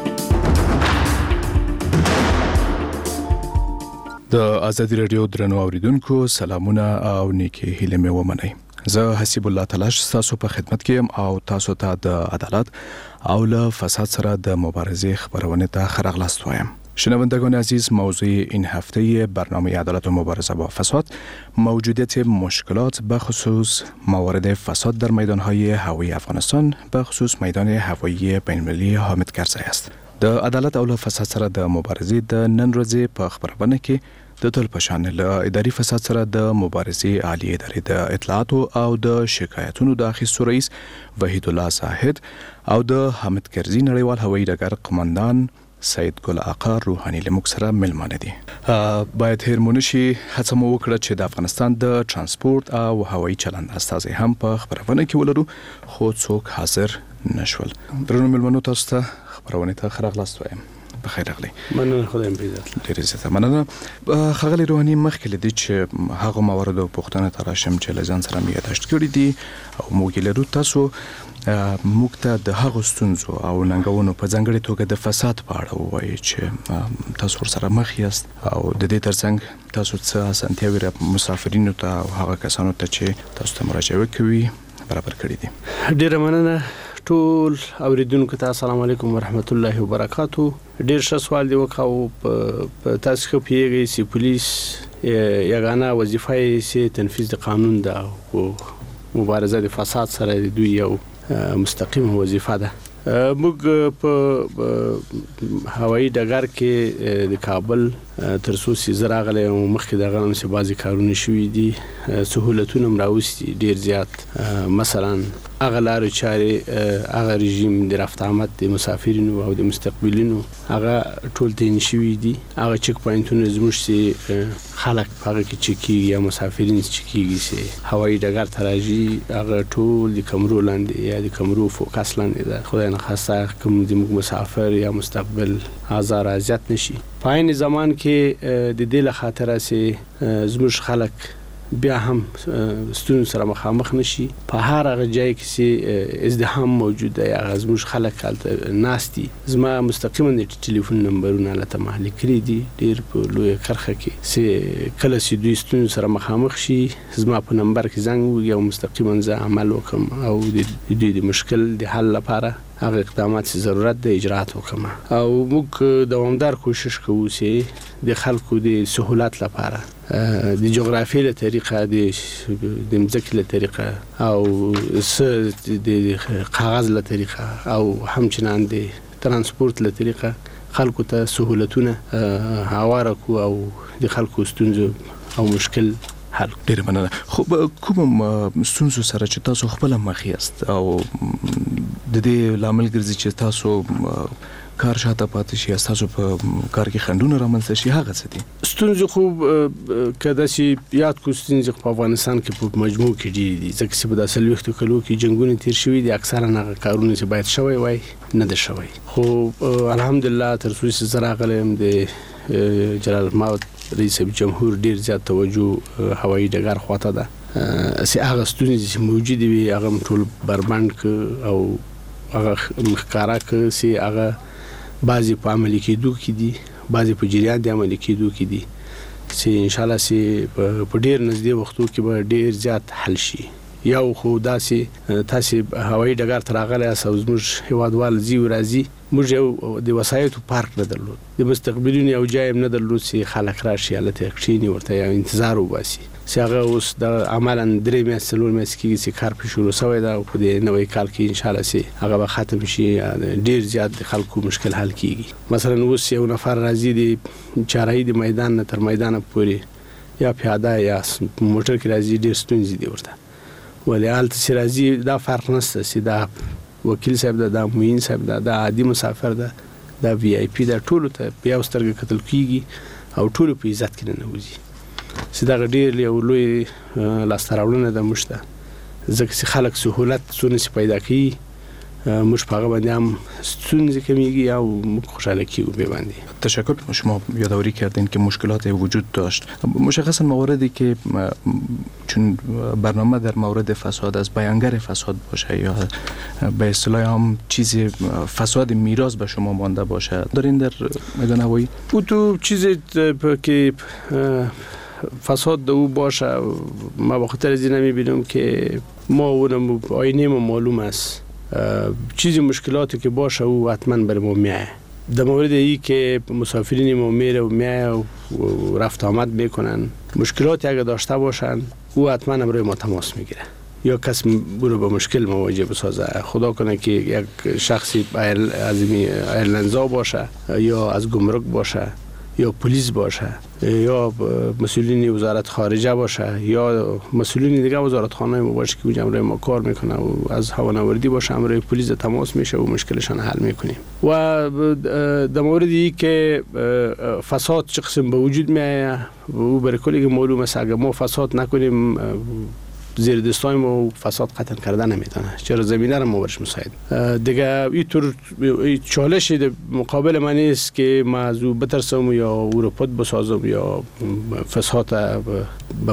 Speaker 12: د آزادي رادیو درنو اوریدونکو سلامونه او نیکی هیله مې ومنئ. زه حسیب الله تلاش تاسو په خدمت کې یم او تاسو ته د عدالت او له فساد سره د مبارزې خبرونه ته ښه راغلاست وایم. شنوندگان عزیز، موضوع این هفته برنامه عدالت و مبارزه با فساد موجودیت مشکلات به خصوص موارد فساد در میدانهای هوایی افغانستان، به خصوص میدان هوایی بین‌المللی حامد کرزی است. د عدالت او فساد سره د مبارزې د نن ورځې په خبرونه کې د ټول پشان له اداري فساد سره د مبارزې عالی ادارې د اطلاعات او د شکایتونو د اخیستو رئیس وحید الله زاهد او د حامد کرزی نړیوال هوایی ډګر قماندان سید ګل آقا روحانی له موږ سره ملمانه دي. باید هیرمونه شي هڅه مو وکړه چې د افغانستان د ترانسپورت او هوایی چلند استازي هم په خبرونه کې ولرو، خو څوک حاضر نشول. درنو ملمنو تاسو ته خبرونه ته خراغلاست وایم. بخیر راغلی.
Speaker 9: مننه، خدای مو عزت.
Speaker 12: ډیر عزت. مننه. خغلی روحانی مخکې لدی چې هغه موارد او پوښتنه تراشم چې لزان سره مې یاداشت کړی دي او موږ لرو تاسو موږ ته د هغو ستونزو او ننګونو په ځانګړې توګه د فساد په اړه ووایي چې تاسو ورسره مخ یاست او د دې ترڅنګ تاسو څه اسانتیاوې مسافرینو ته او هغه کسانو ته چې تاسو ته مراجعه کوي برابر کړی دي.
Speaker 9: ډیره مننه ټول اوریدونکو ته. السلام علیکم ورحمت الله وبرکاتو. ډیر ښه سوال دی وکاو. په تاسو خو پیږئ چې پولیس یگانه وظیفه یې چې تنفیذ د قانون ده او مبارزه د فساد سره دوی یو مستقیم وظیفه ده.
Speaker 13: موږ په هوایي ډګر کې د کابل تر څو چې راغلی او مخکې د غنم چې بعضی کارونه شوي دي سهولتونه راوستي ډیر زیات مثلا هغه لارې چارې هغه رژیم د رفت آمد د مسافرینو او د مستقبلینو هغه ټول تعیین شوي دي هغه چک پوینټونه زموږ چې خلک هغه کې چکیږي یا مسافرین چکیږي چې هوایي ډګر ته راځي هغه ټول د کمرو لاندې یا د کمرو فوکس لاندې ده خدای نه خواسته کوم د مسافر یا مستقبل آزار اذیت نشي په عین زمان کې د دې له خاطره چې زموږ خلک بیا هم ستونزو سره مخامخ نشي په هر هغه ځای کې چې ازدحام موجود دی هغه زموږ خلک هلته ناست دي زما مستقیما د ټلیفون نمبرونه هلته ما لیکلي دي ډېر په لویه کرښه کې چې کله چې دوی ستونزو سره مخامخ شي زما په نمبر کې زنګ ووهي او مستقیما زه عمل وکړم او د دوی د مشکل د حل لپاره هغه اقدامات چې ضرورت د اجرات وکړم او موږ دوامدار کوشش کوو چې د خلکو د سهولت لپاره د جغرافیې له طریقه د مځکې له طریقه او د کاغذ له طریقه او همچنان د ترانسپورت له طریقه خلکو ته سهولتونه هواره کو او د خلکو ستونزو او مشکل حل
Speaker 12: ډیر مننه خو کوم ستونزو سره چې تاسو خپل مخ یاست او د دې لامل ګرځي چې تاسو کار شاته پاتې شي تاسو په کار کې خندونه رامنځته شي هغه څه دي
Speaker 13: ستونزې خو کدا چې یاد کو ستونزې په افغانستان کې په مجموع کې ډېرې دي ځکه چې په داسې وختو کلو کې جنگونه تیر شوي دي اکثرا هغه کارونه چې باید شوی وای نه ده شوی خو الحمدلله تر څو چې زه راغلم د جلال الموت رئیس جمهور ډیر زیات توجه هوایي ډګر خواته ده چې هغه ستونزې چې موجود وي هغه ټول بربند او هغه ښکارا چې هغه بعضی په عملي کېدو کې دي بعضی په جریان د عملي کېدو کې دي چې ان شاء الله چې په ډیر نږدې وختو کې به ډیر زیات حل شي یو خو داسې تاسو هوایي ډګر ته راغلی او زموږ هیوادوال زی راځي موږ یو د وسایتو پارک نه درلود د مستقبلینو یو ځای نه درلود چې خلک راشي هلته کښیني ورته یو انتظار وباسي چې هغه اوس د عملاً 3 میاشتې 4 میاشتې کېږي چې کار پرې شروع شوی ده او په دې نوی کال کې انشاءالله چې هغه به ختم شي ډېر زیات د خلکو مشکل حل کېږي مثلا اوس یو نفر راځي د چارهایي د میدان نه تر میدانه پورې یا پیاده یا موټر کې راځي ډېر ستونزې دي ورته ولې هلته چې راځي دا فرق نشته چې دا وکیل صاحب ده دا معین صاحب ده دا عادي مسافر ده دا وی آی پی ده ټولو ته په یو سترګه کتل کېږي او ټولو په عزت کې ننوځي چې دا ډېر یو لوی لاسته راوړنه ده موږ ته ځکه چې خلک سهولت څونه چې پیدا کوي موږ په هغه باندې هم ستونزې کمیږي او موږ خوشحاله کیږو به باندې
Speaker 12: تشکر شما یادآوری کردین که مشکلات وجود داشت مشخصا مواردی که چون برنامه در مورد فساد از بیانگر فساد باشه یا به اصطلاح هم چیز فساد میراث به شما مانده باشه دارین در میدان هوایی
Speaker 13: او تو چیزی که فساد دو باشه ما بخاطر از این میبینم که ما اونم آینه ما معلوم است چیزی مشکلاتی که باشه او حتما بر ما میایه در مورد ای که مسافرین ما میره و میایه و رفت آمد میکنن مشکلاتی اگر داشته باشن او حتما برای ما تماس میگیره یا کس برو به مشکل مواجه بسازه خدا کنه که یک شخصی از ایرلندزا باشه یا از گمرک باشه یا پلیس باشه یا مسئولین وزارت خارجه باشه یا مسئولین دیگه وزارت خانه ما باشه که اونجا امروی ما کار میکنه و از هوانوردی باشه امروی پلیس تماس میشه و مشکلشان حل میکنیم و در موردی که فساد چه قسم به وجود میایه و برای کلی که معلوم است اگر ما فساد نکنیم زیر دستای ما فساد قطعا کرده نمیتونه چرا زمینه رو ما برش مساعد دیگه اینطور چالش مقابل من نیست که ما از او بترسم یا او رو پد بسازم یا فساد به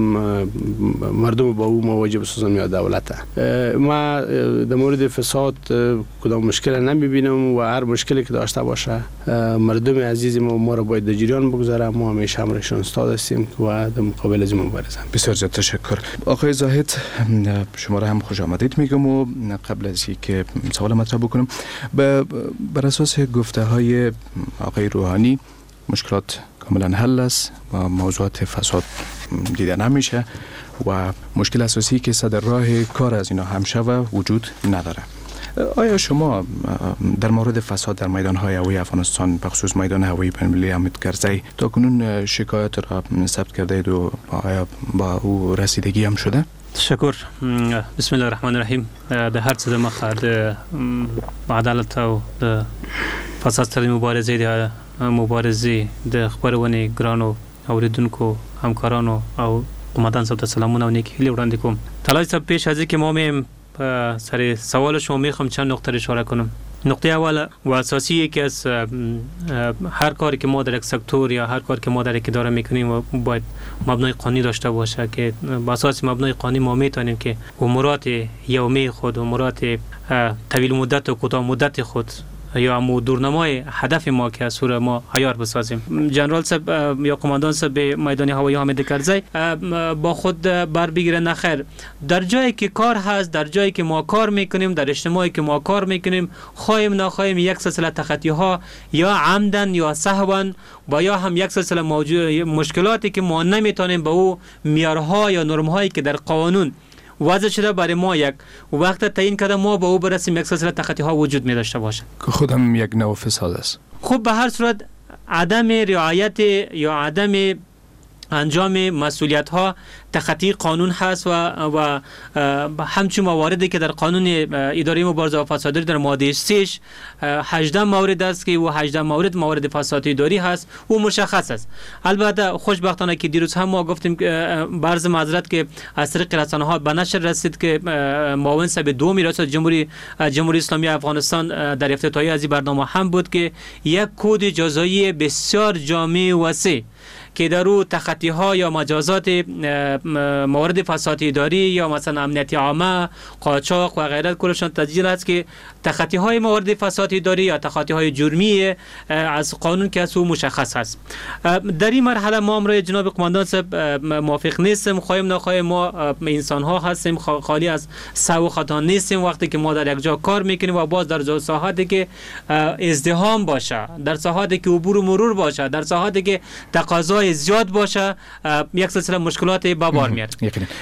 Speaker 13: مردم با او مواجه بسازم یا دولت ما در مورد فساد کدام مشکل نمیبینم و هر مشکلی که داشته باشه مردم عزیز ما رو باید در جریان بگذاره ما همیشه همراهشون استاد هستیم و در مقابل از مبارزیم
Speaker 12: بسیار زیاد تشکر آقای زاهد شما را هم خوش آمدید میگم و قبل از اینکه سوال مطرح بکنم بر اساس گفته های آقای روحانی مشکلات کاملا حل است و موضوعات فساد دیده نمیشه و مشکل اساسی که صدر راه کار از اینا هم شوه وجود نداره آیا شما در مورد فساد در میدان‌های هوایی افغانستان به خصوص میدان هوایی بین‌المللی حامد کرزی تاکنون شکایت را ثبت کرده اید و آیا با او رسیدگی هم شده؟
Speaker 14: تشکر. بسم الله الرحمن الرحیم. د هر څه د مخه د عدالت او د فساد سره مبارزه د خبرونې ګرانو اوریدونکو همکارانو او قومندان صاحب ته سلامونه او نیکی هیلې وړاندې کوم. طلایي صاحب پیش از اینکه ما میم سر سوال شما میخوام چند نقطه اشاره کنم. نقطه اول و اساسی که از هر کاری که ما در یک سکتور یا هر کاری که ما در یک اداره میکنیم باید مبنای قانونی داشته باشه که با اساس مبنای قانونی ما میتونیم که امورات یومی خود، امورات طویل مدت و کوتاه مدت خود یا دورنمای هدف ما که از سوره ما عیار بسازیم. جنرال صاحب یا قماندان صاحب میدان هوایی حامد کرزی با خود بر بگیره نخیر، در جایی که کار هست، در جایی که ما کار میکنیم، در اجتماعی که ما کار میکنیم، خواهیم نخواهیم یک سلسله تخطی ها یا عمدن یا سهوا و یا هم یک سلسله مشکلاتی که ما نمیتونیم به او معیارها یا نرم‌هایی که در قانون وضع شده برای ما یک وقت تعیین کرده ما به او برسیم، یک سلسله تخطی ها وجود می داشته باشه
Speaker 12: که خودم یک نوع فساد است.
Speaker 14: خب به هر صورت عدم رعایت یا عدم انجام مسئولیت ها تخطی قانون هست و همچون مواردی که در قانون اداره مبارزه با فساد در ماده 3 18 مورد است که و 18 مورد فساد اداری هست و مشخص است. البته خوشبختانه که دیروز هم ما گفتیم برز معذرت که از طریق رسانه‌ها به نشر رسید که معاون صاحب دوم ریاست جمهوری اسلامی افغانستان در افتتاحیه از این برنامه هم بود که یک کد جزایی بسیار جامع و وسیع که در او تخطی ها یا مجازات موارد فساد اداری یا مثلا امنیتی عامه، قاچاق و غیره کلشان تسجیل است که تخطی های موارد فساد اداری یا تخطی های جرمی از قانون که از او مشخص است. در این مرحله ما امروز جناب قماندان صاحب موافق نیستیم، خواهیم نخواهیم ما انسان ها هستیم، خالی از سهو و خطا نیستیم. وقتی که ما در یک جا کار میکنیم و باز در ساحاتی که ازدحام باشه، در ساحاتی که عبور و مرور باشه، در ساحاتی که تقاضای زیاد باشه، یک سلسله مشکلات به بار میاد.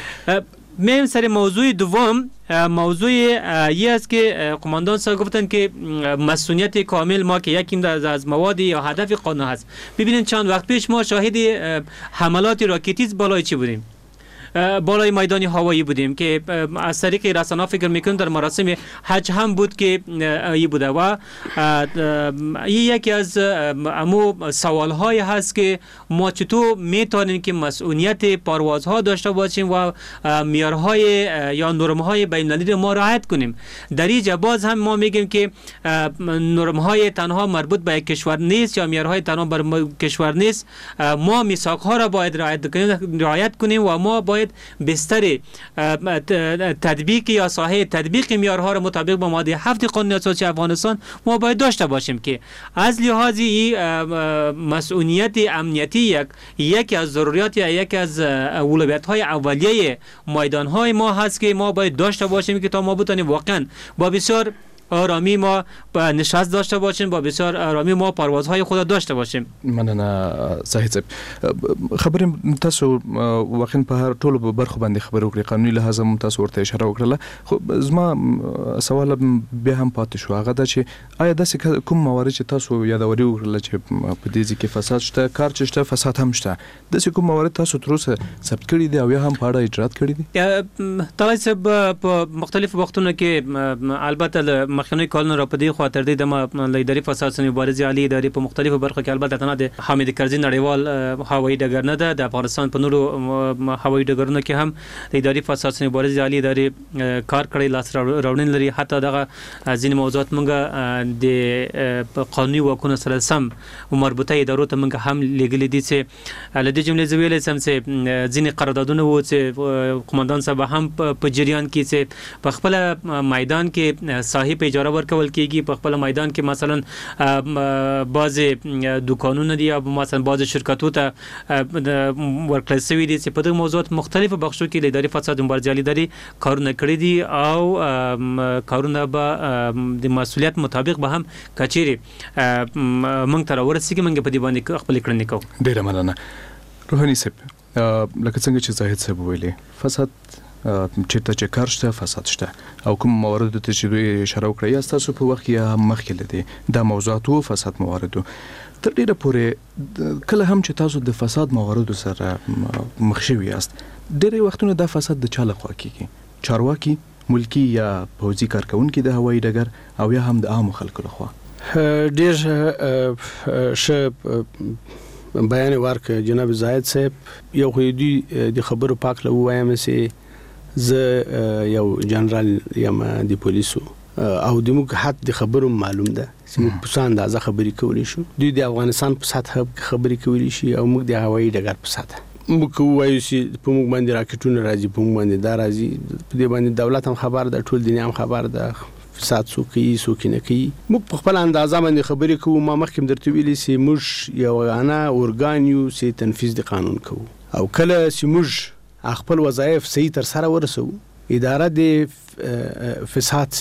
Speaker 14: میم سر موضوع دوم، موضوع یه است که قماندان صاحب گفتن که مسئولیت کامل ما که یکیم از مواد یا هدف قانون هست. ببینید چند وقت پیش ما شاهد حملات راکتی بالای چی بودیم؟ بالای میدان هوایی بودیم که از طریق رسانه‌ها فکر میکنم در مراسم حج هم بود که ای بوده و این یکی از امو سوال‌های هست که ما چطور میتونیم که مسئولیت پروازها داشته باشیم و معیارهای یا نرم‌های بین‌المللی ما رعایت کنیم. در اینجا باز هم ما میگیم که نرم‌های تنها مربوط به کشور نیست یا معیارهای تنها بر کشور نیست، ما میثاق‌ها را باید رعایت کنیم و ما باید بستر تطبیق یا ساحه تطبیق معیارها را مطابق با ماده 7 قانون اساسی افغانستان ما باید داشته باشیم که از لحاظ مسئولیت امنیتی یکی از ضروریات یا یکی از اولویت‌های اولیه میدان‌های ما هست که ما باید داشته باشیم که تا ما بتونیم واقعا با بسیار آرامی ما نشست داشته باشیم، با بسیار آرامی ما پروازهای خود داشته باشیم.
Speaker 12: مننه زاهد صاحب. خبرم تاسو واقعا په هر ټولو برخو باندې خبرو کړې، قانوني لحاظ هم تاسو ورته اشاره وکړه. خو زما سوال بیا هم پاتې شو، هغه دا چې آیا داسې کوم موارد چې تاسو یادوري وکړل چې په دې کې فساد شته، کار چې شته، فساد هم شته، داسې کوم موارد تاسو تر اوسه ثبت کړي دي او یا هم په اړه اجرات کړي دي؟
Speaker 14: طلایي صاحب په مختلفو وختونو کې البته مخکنی کارونه را پدې خاطر دي د لیدری فساد سن مبارزه عالی ادارې په مختلفو برخو کې البته نه د حامد کرزي نړیوال هوایي ډګر نه ده، د افغانستان په نورو هوایي ډګرونو کې هم د ادارې فساد سن مبارزه عالی ادارې کار کړی، لاس راوړنې لري. حتی دغه ځینې موضوعات موږ د قانوني واکونو سره سم مربوطه ادارو ته موږ هم لګلې دي چې له دې جملې زویل سم چې ځینې قراردادونه وو چې قومندان صاحب هم په جریان کې چې په خپل میدان کې صاحب اجاره ورکول کیږي، په خپل میدان کې مثلا بعض دکانونه دي یا مثلا بعض شرکتو ته ورکړل شوی دي چې په دغه موضوعات مختلفو بخشو کې د ادارې فساد مبارزه عالی ادارې کارونه کړی دي او کارونه به د مسؤلیت مطابق به هم کچيري موږ تر ورسېږي، موږ په دې باندې خپل کړنې کوو.
Speaker 12: ډیره مننه. روحاني صاحب، لکه څنګه چې زاهد صاحب ویلي، فساد چیرته چې کار شته فساد شته او کوم موارد ته چې دوی اشاره وکړه یا تاسو په وخت یا مخکې لدی د موضوعاتو فساد مواردو تر ډیره پورې کله هم چې تاسو د فساد مواردو سره مخ شوي یاست ډیری وختونه دا فساد د چا لخوا کیږي چارواکي ملکی یا پوځي کارکونکي د هوایي ډګر او یا هم د عامو خلکو لخوا
Speaker 13: ډیر ښه بیان ورک جناب زاید صاحب یو خو د خبرو پاک له وایم سي زه یو جنرال یم د پولیسو او د موږ حد د خبرو معلوم ده چې موږ په څه اندازه خبرې کولی شو دوی د افغانستان په سطح خبرې کولی شي او موږ د هوایي ډګر په سطح موږ وایو چې په موږ باندې راکټونه راځي په موږ باندې دا راځي په دې باندې دولت هم خبر ده ټول دنیا هم خبر ده فساد څوک نه کوي موږ په خپل اندازه باندې خبرې کوو ما مخکې درته ویلي چې موږ یو غانا اورګان یو چې تنفیذ د قانون کوو او کله چې موږ خپل وظایف صحیح تر سره ورسو اداره د فساد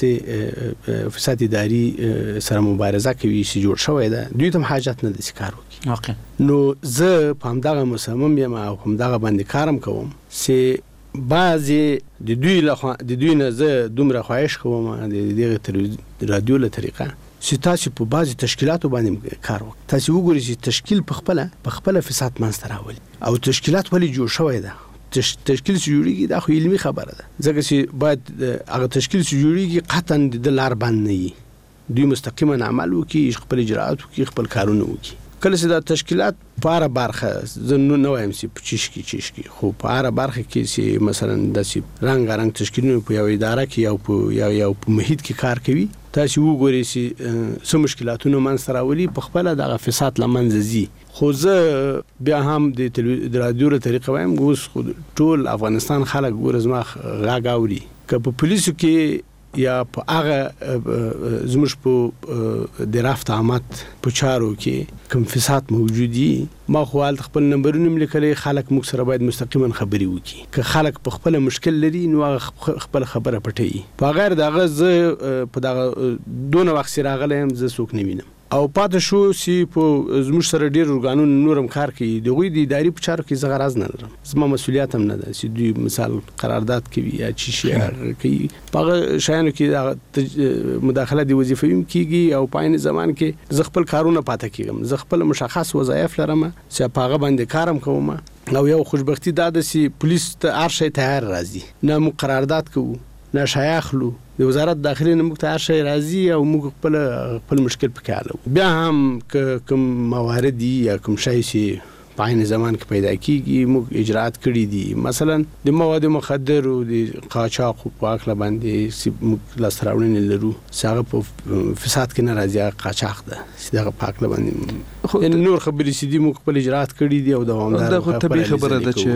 Speaker 13: اداري سره مبارزه کوي چې جوړ شوی ده دوی ته حاجت نه د کار وکړي نو زه په همدغه مصمم یم او همدغه باندې کارم کوم چې بعضې د دوی نه زه دومره خواهش کوم د دغه رادیو له طریقه چې تاسو په بعضې تشکیلاتو باندې کار وکړئ تاسو وګورئ چې تشکیل په خپله فساد منځته راولي او تشکیلات ولې جوړ شوی ده تشکیل چې جوړیږي دا خو علمي خبره ده ځکه چې باید هغه تشکیل چې جوړیږي قطعا د لار بند نه وي دوی مستقیما عمل وکړي خپل اجراءات وکړي خپل کارونه وکړي کله چې دا تشکیلات په هره برخه زه نه وایم چې په چیشکی خو په هره برخه کې چې مثلا داسې رنګ تشکیلونه په یو اداره کې یا په محیط کې کار کوي تاسو وګورئ چې څه مشکلاتونه منځته راولي په خپله دغه فساد له منځه ځي خو زه بیا هم د رادیو له طریقه وایم اوس ټول افغانستان خلک ګوره زما غږ اوري که په پولیسو کې یا په هغه زموږ په د رفت آمد په چارو کې کوم فساد موجودي ما خو هلته خپل نمبرونه لیکلي خلک موږ سره باید مستقیما خبرې وکړي که خلک په خپل مشکل لري نو هغه خپل خبره پټوي په غیر دغه زه په دغه دونه وخت راغلی یم زه څوک نه وینم او پاتې شو چې په زموږ سره ډېر ارګانونه نورم کار کوي د هغوی د اداري په چارو کې زه غرض نه لرم زما مسؤلیت هم نه ده چې دوی مثال قرارداد کوي یا چی شي کوي په هغه شیانو کې مداخله د وظیفوي هم کېږي او په عین زمان کې زه خپل کارونه پاته کېږم زه خپل مشخص وظایف لرم چې په هغه باندې کارم کوم او یو خوشبختي دا ده چې پولیس ته هر شی تیار راځي نه موږ قرارداد کوو نه شایع اخلو د وزارت داخلي نه موږ ته هر شی راځي او موږ خپل مشکل پکې حلوو بیا هم کوم موارد یا کوم شی چې په عین زمان کې پیدا کیږي موږ اجراءات کړي دي مثلا د مواد مخدر او د قاچاق په اړه باندې موږ لاسته راوړنې لرو چې هغه په فساد کې نه راځي قاچاق ده چې دغه په اړه باندې نور خبرې چې دي موږ خپل اجراءات کړي دي او دوامدار
Speaker 12: دا خو طبیعي خبره ده چې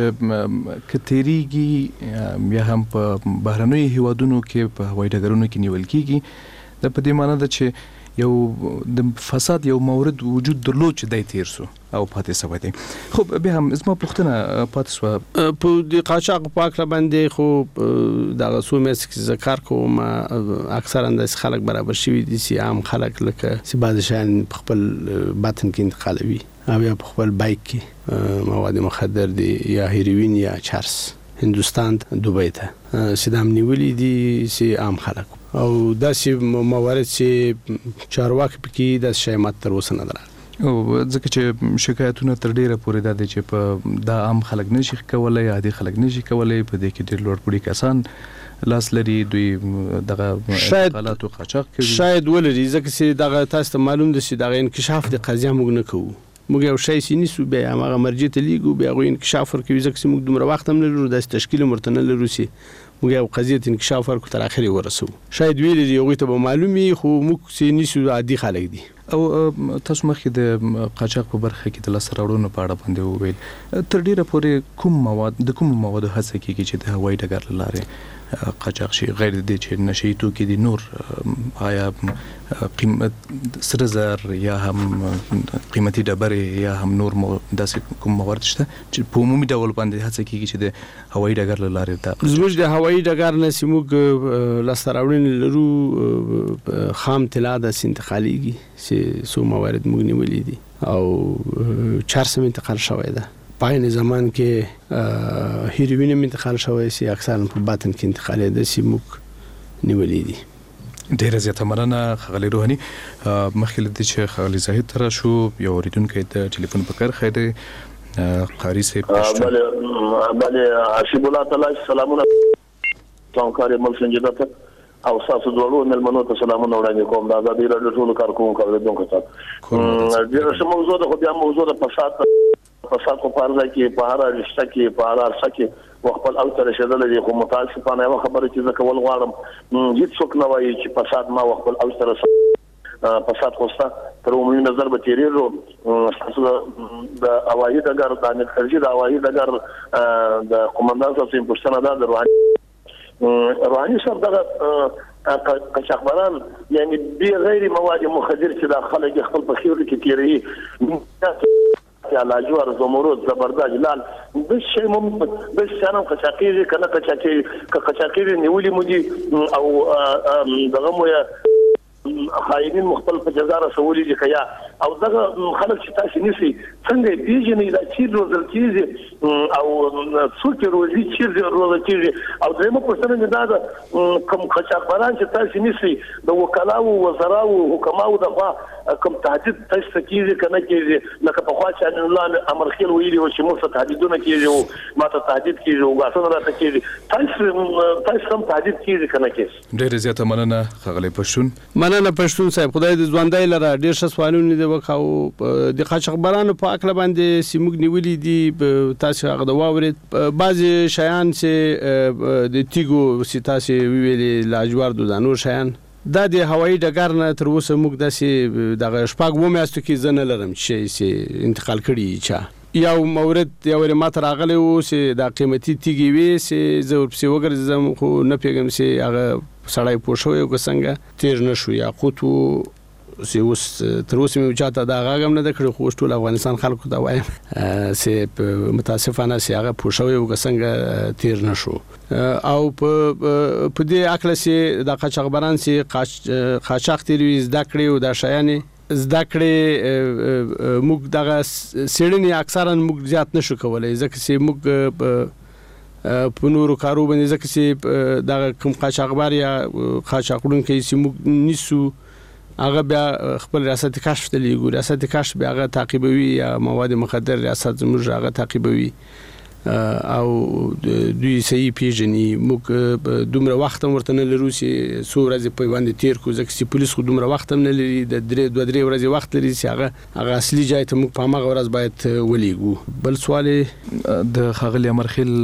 Speaker 12: کتيريږي یا هم په بهرنیو هیوادونو کې په هوایي ډګرونو کې نیول کیږي د په دې معنی ده چې یو د فساد یو مورد وجود درلود چې دای تیر سو او پاتې سوی دی خو به هم زما پوښتنه پاتې سو
Speaker 13: په د قاچاق په اړه باندې خو دغه څو میاشتې چې ذکر کوم اکثرا د خلک برابر شوي دي چې عام خلک لکه چې بعض شیان په خپل باطن کې انتقالوي او یا په خپل بایک کې مواد مخدر دي یا هیروین یا چرس هندوستان دوبۍ ته سیدام نیولې دي چې عام خلک او داسې موارد چې چارواکي پکې د شی مات تر اوسه نه درغلي
Speaker 12: او ځکه چې شکایتونه تر ډیره پورې د چې په د عام خلک نشي کولای عادي خلک نشي کولای په دې کې ډیر لوړ پوړي کسان لاس لري دوی دغه انتقالات او قاچاق کوي
Speaker 13: شاید ولري ځکه چې دغه تاسو ته معلوم دي چې دغه انکشاف د قضیه موږ نه کوو موږ یو شی سینې سو به هغه مرجع ته لیګو به غو انکشاف ورکوي ځکه چې موږ دومره وخت هم نه لرو د تشکیل مرتنه لرو چې موږ یو قضیه انکشاف ورکو تر اخره ورسو شاید ویل دی یو ته به معلومي خو موږ سینې سو عادي خلک دي
Speaker 12: او تاسو مخکې د قاچاق په برخه کې د لاسته راوړنو په اړه باندې وویل تر ډیره پورې کوم مواد هڅه کیږي چې د هوایي ډګر لاره قاچاق شي غیر د چې نشي توکي دي نور آیا قیمت سره زر یا هم قیمتي ډبره یا هم نور داسې کوم موارد شته چې په عمومي ډول باندې هڅه کیږي چې د هوایي ډګر لاره
Speaker 13: زموږ د هوایي ډګر نه سیموږ لاسته راوړنې لرو خام طلا د انتقاليږي چې سو موارد موږ نیولې دي او چرس انتقال شوی ده پاین زمان کې هیروین انتقال شوی سي اکثرا په باطن کې انتقال دي سي موږ نیولې دي.
Speaker 12: ډیره زیاته مننه خغلی روحاني. مخکې لدی چې خغلی زاهد تر شو یو اوریدونکو د ټلیفون په کار خیده قاری سي
Speaker 15: بله حسب الله تعالی سلامونه څنګه مل سنجدت او تاسو دوړو ملمنو ته سلامونه وړاندې کوم. دا د دې ډول ټول کارکونکو اوریدونکو ته ډیره څه موضوع ده، خو بیا موضوع د فساد کو پارځه کې په هر رشته کې په هر څه وخپل او تر شدل دي. خو متاسفانه یو خبره چې زه کول غواړم هیڅ څوک نه وایي چې فساد ما وخپل او تر فساد خوسته تر عمومي نظر به تیریږي. تاسو د اوایي د ګر د انرژي د اوایي د ګر د قومندان صاحب په پښتنه د روحاني صاحب دغه قشاقبران یعنی به غیر مواد مخدر چې د خلک خپل په خیور کې تیری لاجور زمرد زبرداج لال بس شي بس انا قشاقيري كنا قشاقيري نيولي مودي او دغه مو خاينين مختلف جزاره سولي دي کیا او دغه خلک چې تاسو نسی څنګه پیژنې دا چې روزل کیږي او څوک روزي چې روزل کیږي او دغه پرسنه دا کوم قشاقبران چې تاسو نسی د وکلاو وزراو حکماو دغه کوم تهدید تاسو کیږي کنه کیږي لکه په خوا چې الله امر خیر ویلي او چې موږ تهدیدونه کیږي او ماته تهدید کیږي او غاښونه راته کیږي تاسو هم تهدید کیږي کنه کیږي.
Speaker 12: ډېر زیاته مننه خغلی پښتون.
Speaker 13: مننه پښتون صاحب، خدای دې ژوندۍ لره. ډېر ښه سوالونه دي وکاو د قاچاقبرانو په اکل باندې سیموږ نیولې دي. تاسو هغه د واورید بعضی شیان چې د تیګو سي تاسو ویلې لاجوار د دانو شیان دا د هوایي ډګر نه تر اوسه موږ داسې دغه شپږ و میاشتو کې زنه لرم چې سي انتقال کړي چا یو مورد یو ماته راغلی و چې دا قیمتي تیږي وي چې زه ورپسې وګرځم خو نه پیږم چې هغه سړی پوه شوی که څنګه تیر نه شو یاقوت و چې اوس تر اوسه مې چاته دا غږ هم نه ده کړی، خو اوس ټول افغانستان خلکو ته وایم چې متاسفانه چې هغه پوه شوی و که څنګه تیر نه شو. او په دې اکله چې د قاچاقبران چې قاچاق تیر وي زده کړي او دا شیانې زده کړي موږ دغه څېړنې اکثرا موږ زیات نشو کولی ځکه چې موږ په نورو کارو باندې ځکه چې دغه کوم قاچاقبر یا قاچاقونکي چې موږ نیسو هغه بیا خپل ریاست کشف ته لیږو، ریاست کشف بیا هغه تعقیبوي یا مواد مخدر ریاست زموږ هغه تعقیبوي او دوی صحیح پیژني. موږ دومره وخت هم ورته نه لرو چې څو ورځې په باندې تیر کړو ځکه چې پولیس خو دومره وخت هم نه لري، د دوه درې ورځې وخت لري چې هغه اصلي ځای ته موږ په هماغه ورځ باید ولیږو. بل سوال
Speaker 12: د ښاغلي امرخیل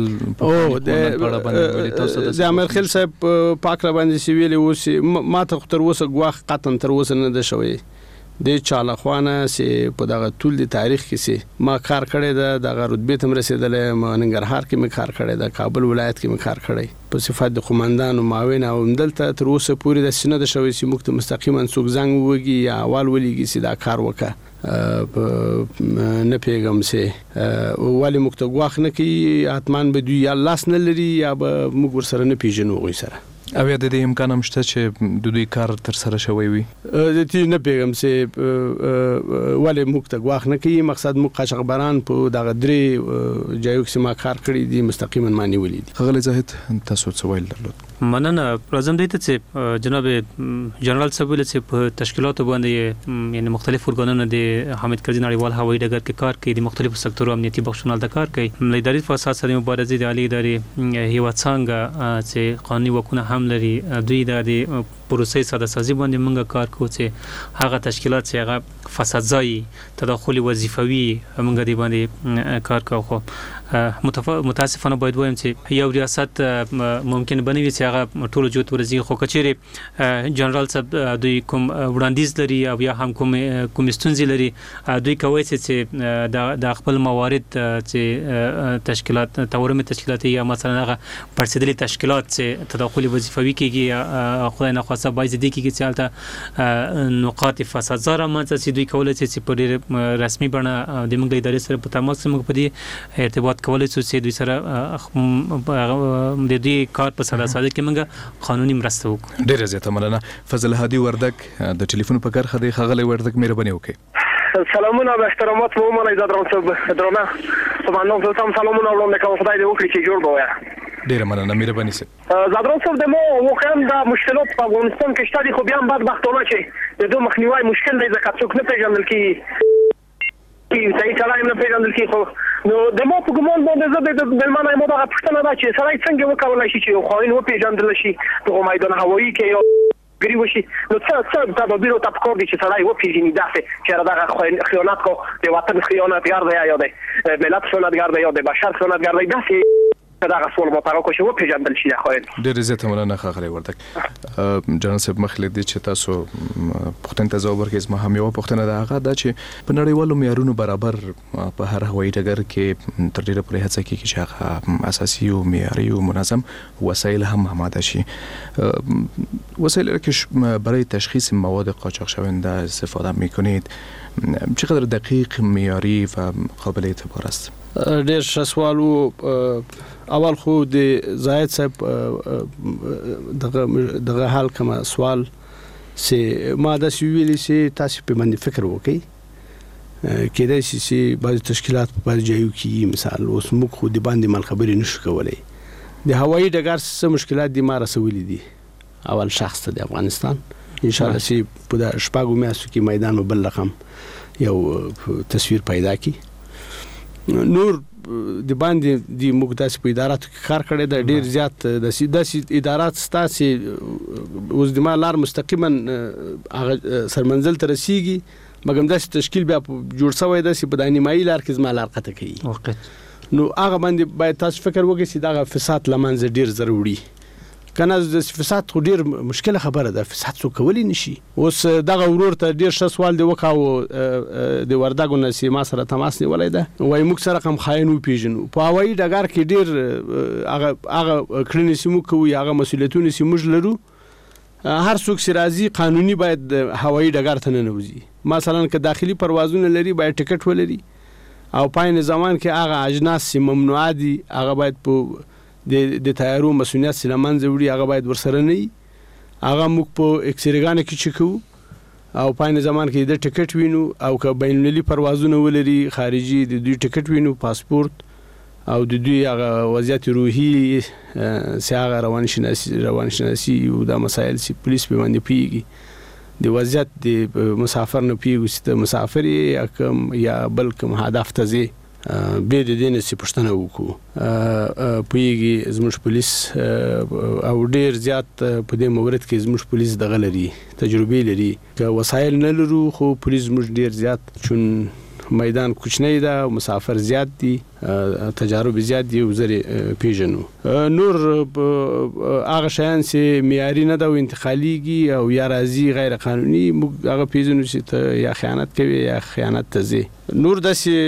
Speaker 13: د امرخیل صاحب په اکله باندې چې ویلي اوس ما ته تر اوسه ګواښ قطعا تر اوسه نه ده شوی د چاله خوانه چې په دغه ټول د تاریخ کې چې ما کار کړی ده دغه رتبې ته رسیدلی ننګرهار کې مې کار کړی ده، کابل ولایت کې مې کار کړی په صفت د قومندان او معاون او دلته تر اوسه پورې داسې نه ده شوی چې موږ ته مستقیما څوک زنګ ووږي یا احوال ولیږي چې دا کار وکړه. نه پیږم چې ولې موږ ته ګواښ نه کوي، حتما به دوی یا لاس نه لري یا به موږ ورسره نه پیژنو هغوی سره.
Speaker 12: او یا د دې امکان هم شته چې د دوی کار تر سره شوی وي؟
Speaker 13: د دې نه پیږم چې ولې موږ ته ګواښ نه کوي. مقصد موږ قاچاقبران په دغه درې ځایو کې ما کار کړی دي مستقیما ما نیولي دي.
Speaker 12: خغلی زاهد تاسو څه ویل درلود؟
Speaker 14: مننه. راځم دې ته چې جناب جنرال صاحب ویل چې په تشکیلاتو باندې یعنی مختلف ارګانونه د حامد کرزي نړیوال هوایي ډګر کې کار کوي، د مختلفو سکتورو امنیتي بخشونو د کار کوي. د اداري فساد سره مبارزې د عالی ادارې هیواد څنګه چې قانوني وکونه هم لري دوی د پروسې ساده سازي باندې موږ کار کوو چې هغه تشکیلات چې هغه فسادزایي تداخل وظیفوي موږ دې باندې کار کوو. خو متاسفانه باید وایم چې یو ریاست ممکن بنوي چې هغه ټول جوت ورزي، خو کچېرې جنرال صاحب دوی کوم وړاندیز لري او یا هم کوم ستونزې لري دوی کوي چې د خپل موارد چې تشکیلات تورمي تشکیلات یا مثلا هغه پرسیدلي تشکیلات چې تداخل وظیفوي کیږي خدای نه خواسته باید دې کیږي چې البته نقاط فساد زره مانځي چې دوی کولای چې په ډېر رسمي بڼه د موږ ادارې سره په تماس موږ په دې ارتباط کولای چې دوی سره د دې کار په ساده ساده کې موږ قانوني مرسته وکړو.
Speaker 12: ډېر زیاته مننه. فضل هادي وردک د ټلیفون په کار خدای خغلی وردک مهرباني وکړئ.
Speaker 16: سلامونه و احترامات و من ایزاد رانصب درانه قماندان ته هم سلامونه وړاندې کوم. خدای دې وکړي چې جوړ به وایه.
Speaker 12: ډیره مننه مهرباني سي.
Speaker 16: زادران صاحب د مو واقعا د مشکلات په افغانستان کې شته دي، خو بیا هم بدبختانه چې د دوه مخنیوي مشکل دی ځکه څوک نه پیژندل کیږي صحیح سړی نه پیژندل کیږي. خو نو د ما په ګمان باندې زه د بلمانه مو دغه پوښتنه ده چې سړی څنګه وکولای شي چې یو خاین وپیژندل شي په میدان هوایي کې یا ګری وشي. نو څه تدابیر او تفکر دي چې سړی وپیژني داسې چې دغه خیانت کو د وطن خیانتګر دی یا د ملت خیانتګر دی یا د بشر خیانتګر دی داسې دغه سوال مطرح کو چې وپیژندل شي د خاین.
Speaker 12: ډېر زیاته مننه ښاغلی وردک. جنرال صاحب مخکې دې چې تاسو پوښتنې ته ځواب ورکړئ، زما هم یوه پوښتنه ده، هغه دا چې په نړیوالو معیارونو برابر په هر هوایي ډګر کې تر ډېره پورې هڅه کېږي چې هغه اساسي او معیاري او منظم وسایل هم آماده شي. وسایل که برای تشخیص مواد قاچاق شونده استفاده میکنید چقدر دقیق، معیاری و قابل اعتبار است؟
Speaker 13: ډېر ښه سوال و. اول خو د زاهد صاحب دغه حال کوم سوال سي ما د ویلي سي تاسو په باندې فکر وکړئ کېدای شي چې بعض تشکیلات په بعض ځایو کې مثال اوس موږ خو د باندې مال خبرې نشو کولای. د هوایي ډګر څه مشکلات دي ما رسولي دي اول شخص ته د افغانستان ان شاء الله سي په د شپږو میاشتو کې میدان وبل رقم یو تصویر پیدا کی. نور د باندې د مقدس په اداراتو کې کار کړی د ډیر زیات د ادارات ستاسي اوس د مالار مستقیما هغه سرمنزل ته رسیږي مګم داسې تشکیل بیا جوړ شوی د سی په دانیمایي لار کې زما لار قطع کوي. نو هغه باندې باید تاسو فکر وکړئ چې دغه فساد لمنځه ډیر ضروري کنه. د فساد خو ډیر مشکله خبره ده، فساد څوک کولی نشي. اوس دغه ورور ته ډیر ښه سوال دی وکاو د وردګو نه سي ما سره تماس نیولای ده وای موږ سره کوم خاين وپیژنو په هوایي ډګر کې ډیر هغه کړنې سیمو کوي هغه مسولیتونه سیمو لرو. هر څوک چې راځي قانوني باید هوایي ډګر ته نه نوځي. مثلا که داخلي پروازونه لري باید ټیکټ ولري او پاین زمان کې هغه اجناس ممنوع دي هغه باید په د تیارو مسؤلیت سلمان زوړي هغه باید ورسره نه وي. هغه موږ په اکسریګان کې چکو او پاین زمان کې د ټیکټ وینو او که بین المللي پروازونه ولري خارجي د دوی ټیکټ وینو پاسپورت او د دوی هغه وضعیت روحي سیاغه روانشناسي او د مسایل سي پولیس په باندې پیږي د وضعیت د مسافر نه پیږي چې مسافر یا بل کوم هدف ته ځي به د دې نسې پښتنه وکړو پیږي. زموږ پولیس او ډیر زیات په دې مورد کې زموږ پولیس دغه لري تجربه لري که وسایل نه لرو خو پولیس زموږ ډیر زیات چون میدان کوچنی ده مسافر زیات دي تجارب زیات دي وزره پیژنو. نور هغه شیان چې معیاري نه ده او انتقالیږي او یا راځي غیر قانوني موږ هغه پیژنو چې یا خیانت کوي یا خیانت ته ځي. نور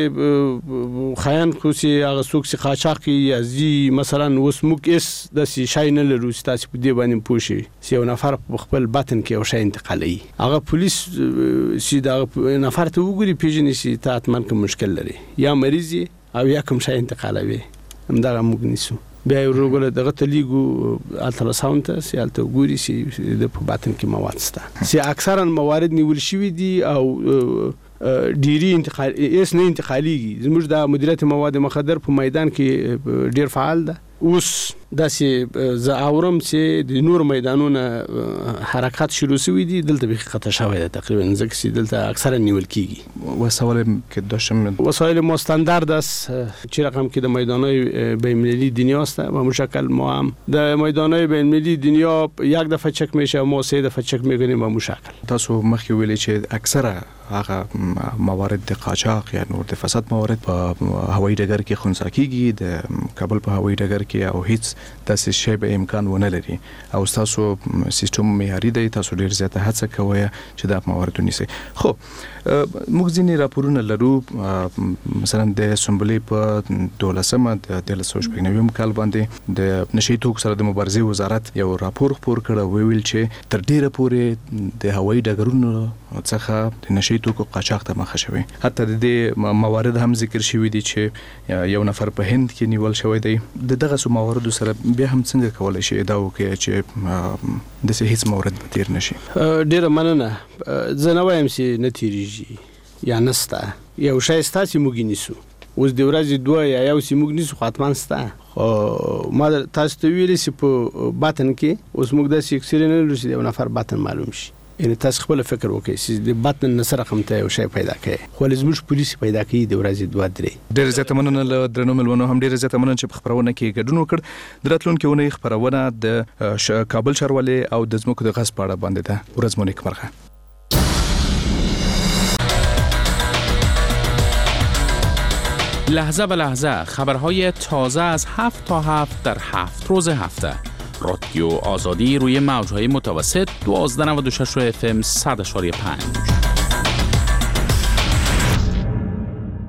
Speaker 13: داسې خیان خو چې هغه څوک چې قاچاق یا زی مثلا اوس موږ اس داسې شای نه لرو چې تاسو په دې باندې پوه شئ چې یو نفر په خپل باطن کې یو شی انتقالوي هغه پولیس چې دا نفر ته وګوري پیژني چې ته حتما کوم مشکل لري یا مریض او یا کوم شی انتقالوي همدغه موږ نیسو. بیا یو روغله دغه تلیګو الټراساوند ته سیالته وګوري چې د په باطن کې مواد شته چې اکثرا موارد نیول شوي دي او ډيري انتقال اس نه انتقاليږي. زموږ د مدیریت مواد مخدر په میدان کې ډیر فعال ده. اوس داسې ز اورم چې د نور میدانونو حرکت شروع شوی دي دلته به خطا شوی ده تقریبا ځکه چې دلته اکثرا نیول کیږي.
Speaker 12: وسایل که داشتم
Speaker 13: وسایل ما استاندارد است چې رقم کې د میدانهای بین‌المللی دنیا است و مشکل ما هم د میدانهای بین‌المللی دنیا یک دفعه چک میشه ما 3 دفعه چک میکنیم و مشکل.
Speaker 12: تاسو مخکې ویلي چې اکثره هغه موارد د قاچاق یا نور د فساد موارد په هوایي ډګر کې خنثی کیږي. د کابل په هوایي ډګر کې او هیڅ داسې شی به امکان ونه لري او تاسو سیستم معیاري دی تاسو ډیر زیاته هڅه کوئ چې دا موارد ونیسئ. خو موږ ځینې راپورونه لرو مثلا د سنبلې په 12مه د 1999 کال باندې د نشي توکو سره د مبارزې وزارت یو راپور خپور کړ ویل چې تر ډیره پورې د هوایي ډګرونو څخه د نشي توکو قاچاق ته مخه شوی. حتی د دې موارد هم ذکر شوی دي چې یو نفر په هند کې نیول شوی دی. دغه سو موارد سره بیا هم څنګه کولای شي دا وکړي چې د هیڅ مورد به تیر نشي؟
Speaker 13: ډیره مننه. زه نه وایم چې نتیریږي یا نسته یو شی ستاسو موږ نیسو اوس د ورځې دوه یا یو سیموږ نیسو حتما سته. خو ما تاسو ته ویلي چې په باطن کې اوس موږ داسې اکثر نه لرو چې د یو نفر باطن معلوم شي. یعنی تاسو خپل فکر وکړئ چې د باطن نه سره کوم ته یو شی پیدا کړي، خو زموږ پولیس پیدا کوي د ورځې دوه درې.
Speaker 12: ډېر زیاته مننه له درنو ملمنو، هم ډېر زیاته مننه چې په خبرونه کې ګډون وکړ. د راتلونکي اونۍ خبرونه د کابل ښاروالۍ او د ځمکو د غصب په اړه باندې ده. ورځ مو نیکمرغه.
Speaker 1: لحظه به لحظه خبرهای تازه از 7 تا 7 در 7 روز هفته. رادیو آزادی روی موجهای متوسط 1296 FM 100.5.